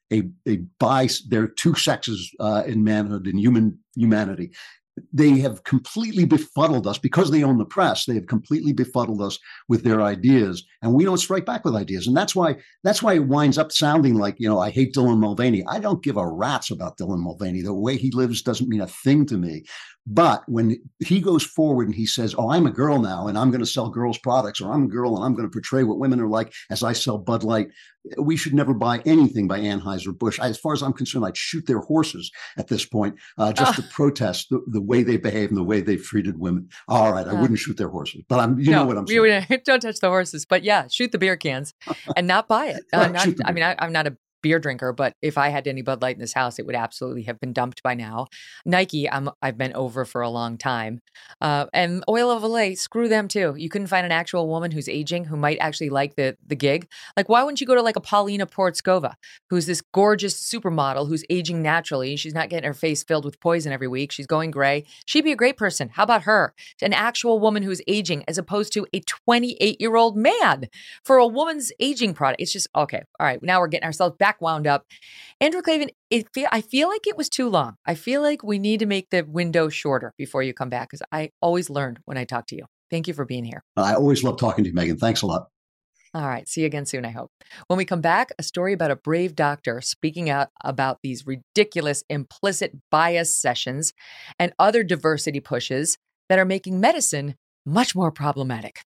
there are two sexes in manhood, in humanity. They have completely befuddled us because they own the press. They have completely befuddled us with their ideas, and we don't strike back with ideas. And that's why it winds up sounding like, I hate Dylan Mulvaney. I don't give a rat's about Dylan Mulvaney. The way he lives doesn't mean a thing to me. But when he goes forward and he says, oh, I'm a girl now and I'm going to sell girls' products, or I'm a girl and I'm going to portray what women are like as I sell Bud Light, we should never buy anything by Anheuser-Busch. As far as I'm concerned, I'd shoot their horses at this point just to protest the way they behave and the way they've treated women. All right, I wouldn't shoot their horses, but know what I'm saying. Don't touch the horses, but yeah, shoot the beer cans and not buy it. I'm not a beer drinker, but if I had any Bud Light in this house, it would absolutely have been dumped by now. Nike, I've been over for a long time. And Oil of Olay, screw them too. You couldn't find an actual woman who's aging who might actually like the gig. Like, why wouldn't you go to like a Paulina Portskova, who's this gorgeous supermodel who's aging naturally? She's not getting her face filled with poison every week. She's going gray. She'd be a great person. How about her? An actual woman who's aging as opposed to a 28-year-old man for a woman's aging product. It's just, okay. All right. Now we're getting ourselves back wound up. Andrew Klavan, I feel like it was too long. I feel like we need to make the window shorter before you come back, because I always learn when I talk to you. Thank you for being here. I always love talking to you, Megan. Thanks a lot. All right. See you again soon, I hope. When we come back, a story about a brave doctor speaking out about these ridiculous implicit bias sessions and other diversity pushes that are making medicine much more problematic.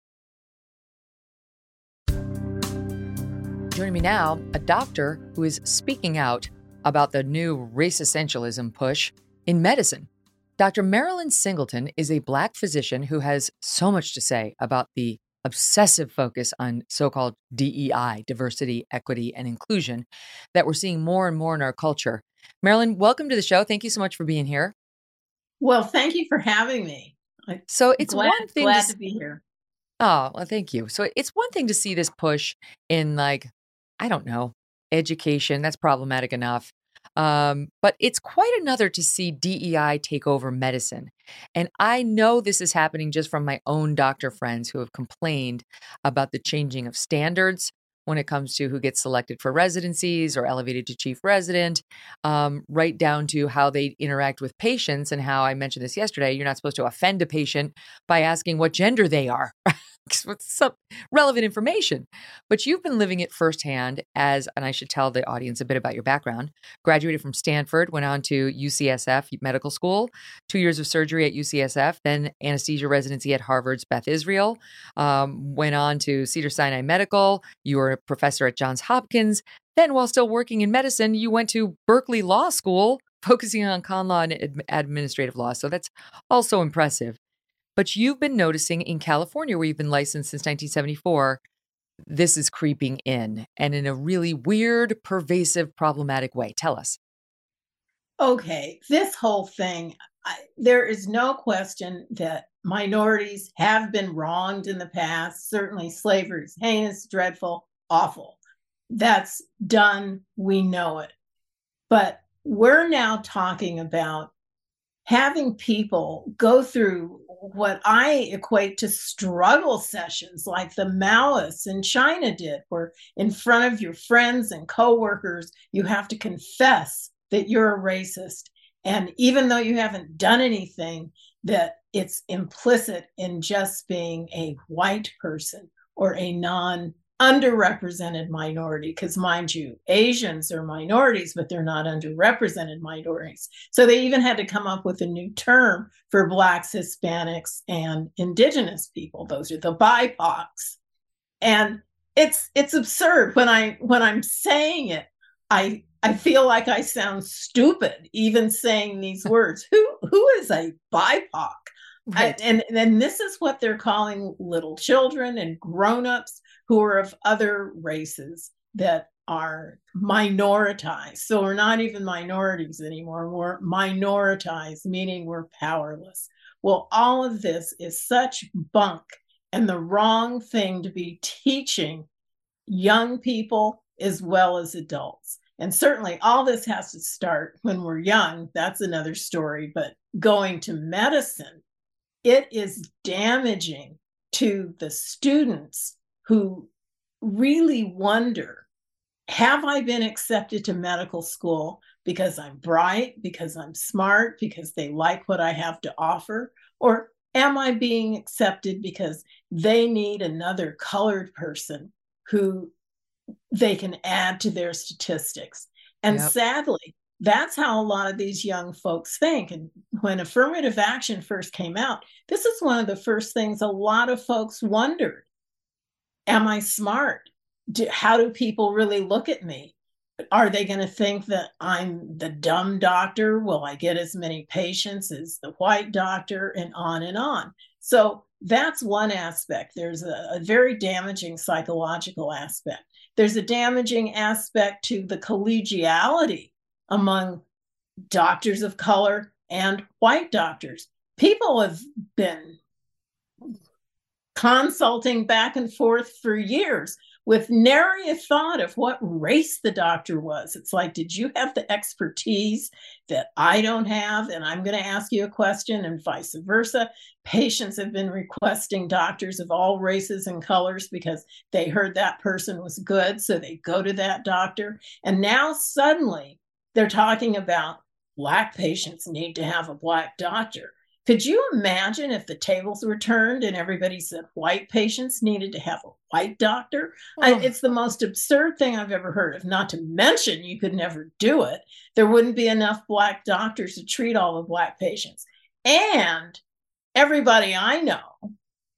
Joining me now, a doctor who is speaking out about the new race essentialism push in medicine. Dr. Marilyn Singleton is a Black physician who has so much to say about the obsessive focus on so-called DEI, diversity, equity, and inclusion, that we're seeing more and more in our culture. Marilyn, welcome to the show. Thank you so much for being here. Well, thank you for having me. So it's one thing glad to be here. Oh, well, thank you. So it's one thing to see this push in, like, I don't know, education. That's problematic enough. But it's quite another to see DEI take over medicine. And I know this is happening just from my own doctor friends who have complained about the changing of standards when it comes to who gets selected for residencies or elevated to chief resident, right down to how they interact with patients, and how I mentioned this yesterday, you're not supposed to offend a patient by asking what gender they are. Some relevant information. But you've been living it firsthand and I should tell the audience a bit about your background. Graduated from Stanford, went on to UCSF medical school, 2 years of surgery at UCSF, then anesthesia residency at Harvard's Beth Israel, went on to Cedars-Sinai Medical. You were a professor at Johns Hopkins. Then while still working in medicine, you went to Berkeley Law School, focusing on con law and administrative law. So that's also impressive. But you've been noticing in California, where you've been licensed since 1974, this is creeping in, and in a really weird, pervasive, problematic way. Tell us. Okay, this whole thing, there is no question that minorities have been wronged in the past. Certainly slavery is heinous, dreadful, awful. That's done. We know it. But we're now talking about having people go through what I equate to struggle sessions like the Maoists in China did, where in front of your friends and coworkers, you have to confess that you're a racist. And even though you haven't done anything, that it's implicit in just being a white person or a underrepresented minority, because mind you, Asians are minorities, but they're not underrepresented minorities. So they even had to come up with a new term for Blacks, Hispanics, and Indigenous people. Those are the BIPOCs. And it's absurd. When I'm saying it, I feel like I sound stupid even saying these words. Who is a BIPOC? Right. And this is what they're calling little children and grown-ups who are of other races that are minoritized. So we're not even minorities anymore. We're minoritized, meaning we're powerless. Well, all of this is such bunk and the wrong thing to be teaching young people as well as adults. And certainly all this has to start when we're young. That's another story. But going to medicine, it is damaging to the students who really wonder, have I been accepted to medical school because I'm bright, because I'm smart, because they like what I have to offer? Or am I being accepted because they need another colored person who they can add to their statistics? And sadly, that's how a lot of these young folks think. And when affirmative action first came out, this is one of the first things a lot of folks wondered. Am I smart? How do people really look at me? Are they going to think that I'm the dumb doctor? Will I get as many patients as the white doctor? And on and on. So that's one aspect. There's a very damaging psychological aspect. There's a damaging aspect to the collegiality among doctors of color and white doctors. People have been consulting back and forth for years with nary a thought of what race the doctor was. It's like, did you have the expertise that I don't have? And I'm going to ask you a question, and vice versa. Patients have been requesting doctors of all races and colors because they heard that person was good, so they go to that doctor. And now suddenly they're talking about Black patients need to have a Black doctor. Could you imagine if the tables were turned and everybody said white patients needed to have a white doctor? It's the most absurd thing I've ever heard of, not to mention you could never do it. There wouldn't be enough Black doctors to treat all the Black patients. And everybody I know,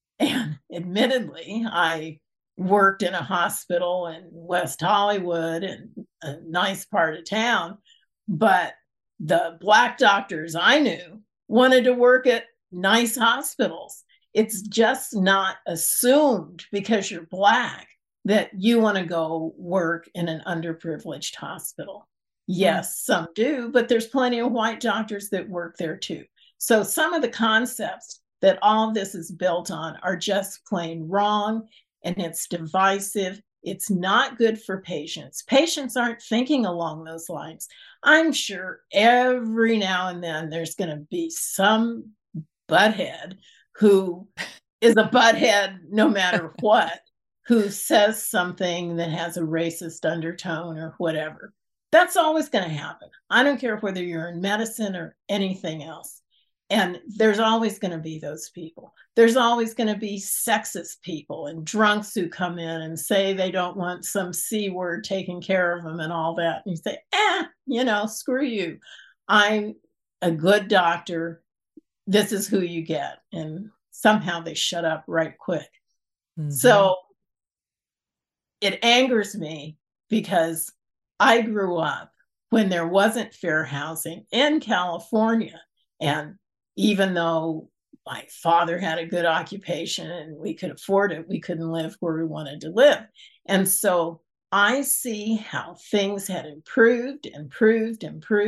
and admittedly, I worked in a hospital in West Hollywood and a nice part of town, but the Black doctors I knew wanted to work at nice hospitals. It's just not assumed because you're Black that you want to go work in an underprivileged hospital. Yes, some do, but there's plenty of white doctors that work there too. So some of the concepts that all of this is built on are just plain wrong, and it's divisive. It's not good for patients. Patients aren't thinking along those lines. I'm sure every now and then there's going to be some butthead who is a butthead no matter what, who says something that has a racist undertone or whatever. That's always going to happen. I don't care whether you're in medicine or anything else. And there's always going to be those people. There's always going to be sexist people and drunks who come in and say they don't want some C word taking care of them and all that. And you say, screw you. I'm a good doctor. This is who you get. And somehow they shut up right quick. Mm-hmm. So it angers me because I grew up when there wasn't fair housing in California. And even though my father had a good occupation and we could afford it, we couldn't live where we wanted to live. And so I see how things had improved.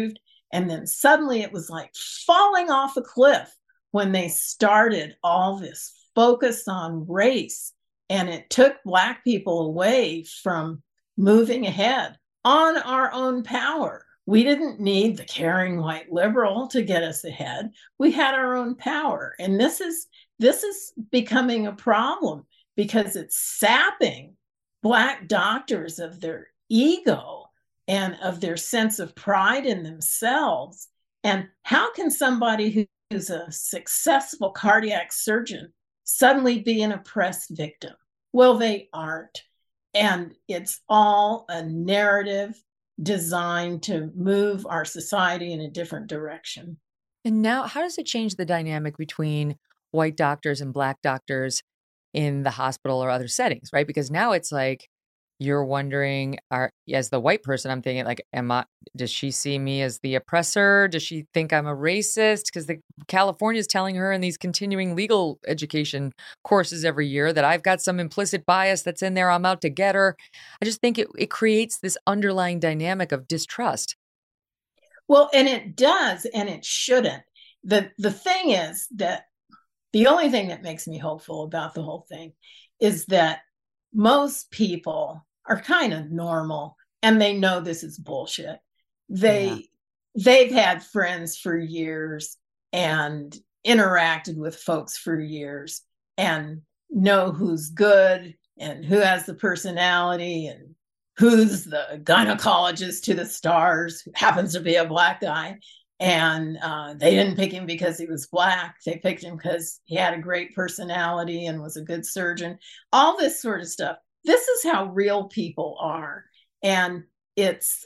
And then suddenly it was like falling off a cliff when they started all this focus on race. And it took Black people away from moving ahead on our own power. We didn't need the caring white liberal to get us ahead. We had our own power. And this is becoming a problem because it's sapping Black doctors of their ego and of their sense of pride in themselves. And how can somebody who's a successful cardiac surgeon suddenly be an oppressed victim? Well, they aren't. And it's all a narrative designed to move our society in a different direction. And now, how does it change the dynamic between white doctors and Black doctors in the hospital or other settings, right? Because now it's like, you're wondering, as the white person, I'm thinking like, does she see me as the oppressor? Does she think I'm a racist? Because California is telling her in these continuing legal education courses every year that I've got some implicit bias that's in there. I'm out to get her. I just think it creates this underlying dynamic of distrust. Well, and it does, and it shouldn't. The thing is that the only thing that makes me hopeful about the whole thing is that most people are kind of normal and they know this is bullshit. They've had friends for years and interacted with folks for years and know who's good and who has the personality and who's the gynecologist to the stars, who happens to be a Black guy. And they didn't pick him because he was Black. They picked him because he had a great personality and was a good surgeon. All this sort of stuff. This is how real people are. And it's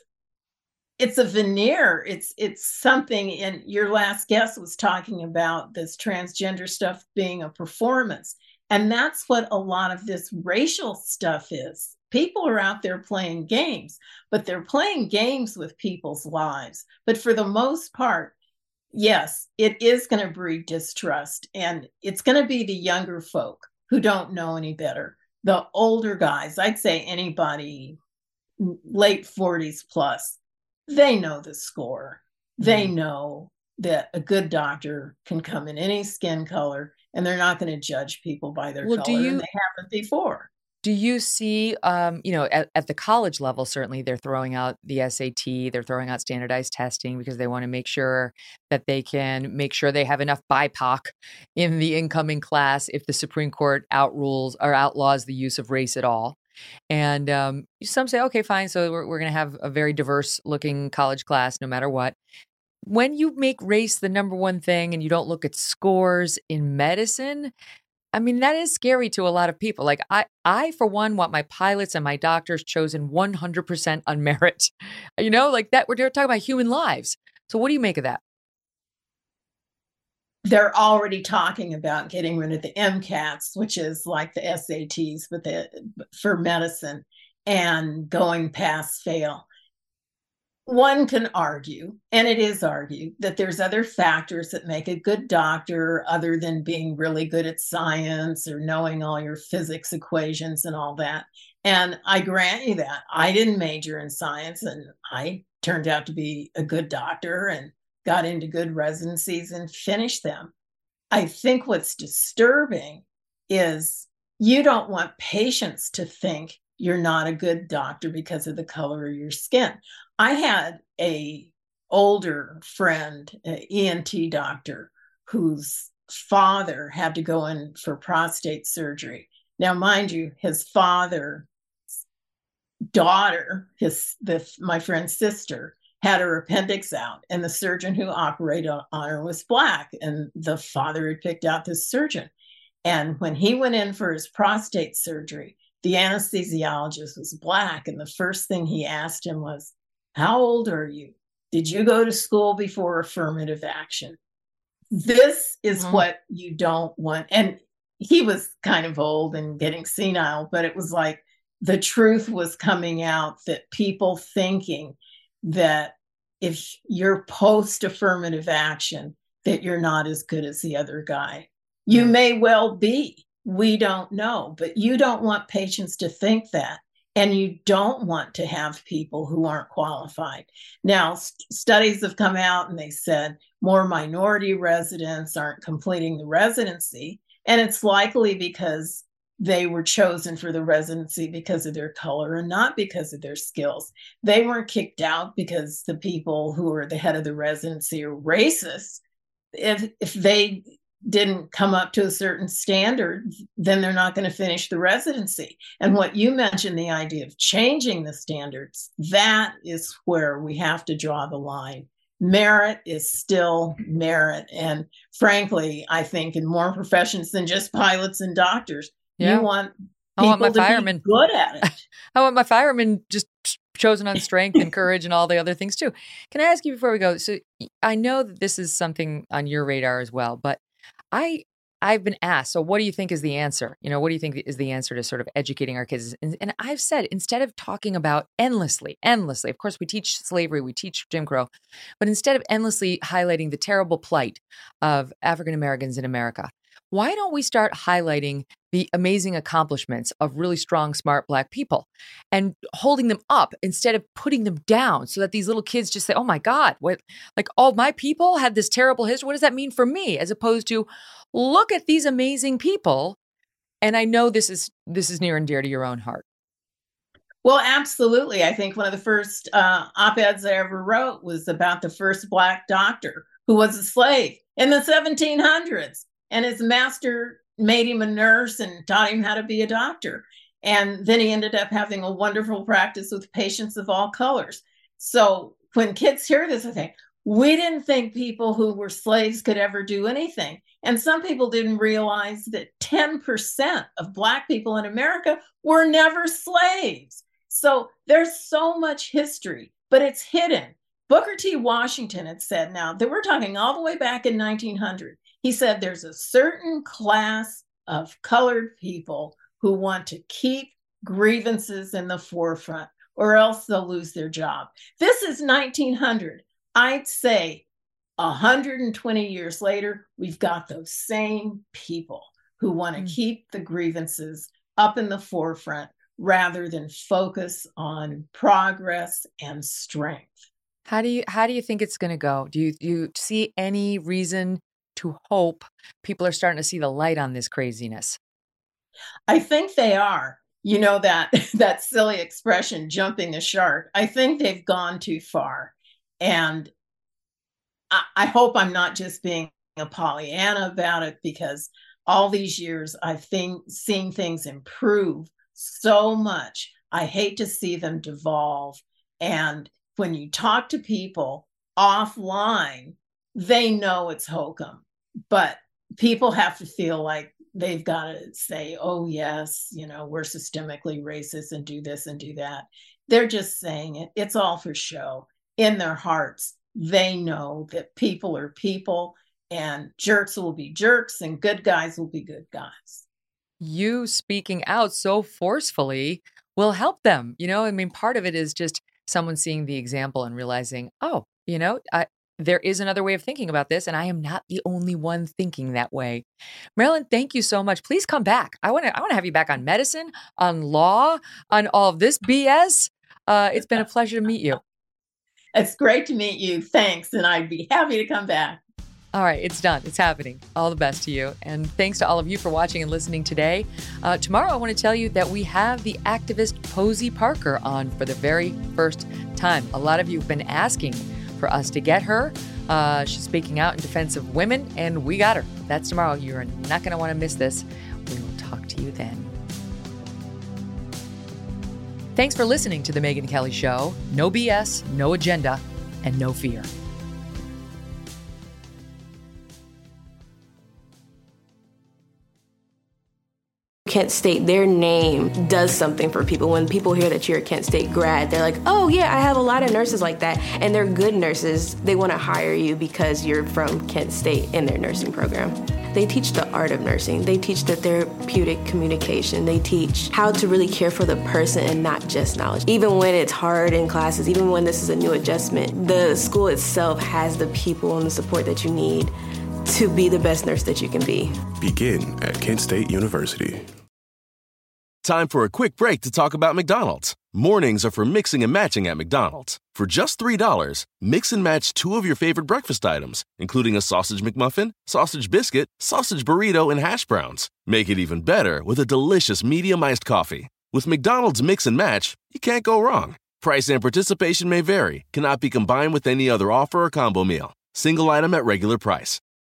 a veneer. It's something. And your last guest was talking about this transgender stuff being a performance. And that's what a lot of this racial stuff is. People are out there playing games, but they're playing games with people's lives. But for the most part, yes, it is going to breed distrust. And it's going to be the younger folk who don't know any better. The older guys, I'd say anybody late 40s plus, they know the score. They know that a good doctor can come in any skin color and they're not going to judge people by their color. And they haven't before. Do you see, at the college level, certainly they're throwing out the SAT, they're throwing out standardized testing because they want to make sure that they can make sure they have enough BIPOC in the incoming class if the Supreme Court outlaws the use of race at all. And some say, okay, fine. So we're going to have a very diverse looking college class no matter what. When you make race the number one thing and you don't look at scores in medicine, I mean, that is scary to a lot of people. Like I, for one, want my pilots and my doctors chosen 100% on merit. Like that, we're talking about human lives. So what do you make of that? They're already talking about getting rid of the MCATs, which is like the SATs, but for medicine, and going pass fail. One can argue, and it is argued, that there's other factors that make a good doctor other than being really good at science or knowing all your physics equations and all that. And I grant you that. I didn't major in science, and I turned out to be a good doctor and got into good residencies and finished them. I think what's disturbing is you don't want patients to think you're not a good doctor because of the color of your skin. I had a older friend, an ENT doctor, whose father had to go in for prostate surgery. Now, mind you, his father's daughter, my friend's sister, had her appendix out, and the surgeon who operated on her was Black, and the father had picked out this surgeon. And when he went in for his prostate surgery, the anesthesiologist was Black, and the first thing he asked him was, "How old are you? Did you go to school before affirmative action?" This is what you don't want. And he was kind of old and getting senile, but it was like the truth was coming out, that people thinking that if you're post-affirmative action, that you're not as good as the other guy. You may well be. We don't know, but you don't want patients to think that. And you don't want to have people who aren't qualified. Now, studies have come out and they said more minority residents aren't completing the residency. And it's likely because they were chosen for the residency because of their color and not because of their skills. They weren't kicked out because the people who are the head of the residency are racist. If they didn't come up to a certain standard, then they're not going to finish the residency. And what you mentioned, the idea of changing the standards, that is where we have to draw the line. Merit is still merit. And frankly, I think in more professions than just pilots and doctors, you want people to be good at it. I want my firemen just chosen on strength and courage and all the other things too. Can I ask you before we go? So I know that this is something on your radar as well, but I've been asked, so what do you think is the answer? What do you think is the answer to sort of educating our kids? And I've said, instead of talking about endlessly, of course, we teach slavery, we teach Jim Crow, but instead of endlessly highlighting the terrible plight of African Americans in America, why don't we start highlighting the amazing accomplishments of really strong, smart Black people and holding them up instead of putting them down so that these little kids just say, oh my God, what, like all my people had this terrible history. What does that mean for me? As opposed to look at these amazing people. And I know this is near and dear to your own heart. Well, absolutely. I think one of the first op-eds I ever wrote was about the first Black doctor who was a slave in the 1700s. And his master made him a nurse and taught him how to be a doctor. And then he ended up having a wonderful practice with patients of all colors. So when kids hear this, I think, we didn't think people who were slaves could ever do anything. And some people didn't realize that 10% of Black people in America were never slaves. So there's so much history, but it's hidden. Booker T. Washington had said, now that we're talking all the way back in 1900, he said there's a certain class of colored people who want to keep grievances in the forefront or else they'll lose their job. This is 1900. I'd say 120 years later, we've got those same people who want to keep the grievances up in the forefront rather than focus on progress and strength. How do you think it's going to go? Do you see any reason to hope people are starting to see the light on this craziness? I think they are. You know, that silly expression, jumping the shark. I think they've gone too far. And I hope I'm not just being a Pollyanna about it, because all these years I've seen things improve so much. I hate to see them devolve. And when you talk to people offline, they know it's hokum, but people have to feel like they've got to say, oh, yes, we're systemically racist and do this and do that. They're just saying it. It's all for show. In their hearts, they know that people are people and jerks will be jerks and good guys will be good guys. You speaking out so forcefully will help them. Part of it is just someone seeing the example and realizing, oh, there is another way of thinking about this, and I am not the only one thinking that way. Marilyn, thank you so much. Please come back. I want to have you back on medicine, on law, on all of this BS. It's been a pleasure to meet you. It's great to meet you. Thanks, and I'd be happy to come back. All right, it's done. It's happening. All the best to you. And thanks to all of you for watching and listening today. Tomorrow, I want to tell you that we have the activist Posey Parker on for the very first time. A lot of you have been asking for us to get her. She's speaking out in defense of women, and we got her. That's tomorrow. You're not going to want to miss this. We will talk to you then. Thanks for listening to The Megyn Kelly Show. No BS, no agenda, and no fear. Kent State, their name does something for people. When people hear that you're a Kent State grad, they're like, oh yeah, I have a lot of nurses like that. And they're good nurses. They want to hire you because you're from Kent State in their nursing program. They teach the art of nursing. They teach the therapeutic communication. They teach how to really care for the person and not just knowledge. Even when it's hard in classes, even when this is a new adjustment, the school itself has the people and the support that you need to be the best nurse that you can be. Begin at Kent State University. Time for a quick break to talk about McDonald's. Mornings are for mixing and matching at McDonald's. For just $3, mix and match 2 of your favorite breakfast items, including a sausage McMuffin, sausage biscuit, sausage burrito, and hash browns. Make it even better with a delicious medium iced coffee. With McDonald's Mix and Match, you can't go wrong. Price and participation may vary, cannot be combined with any other offer or combo meal. Single item at regular price.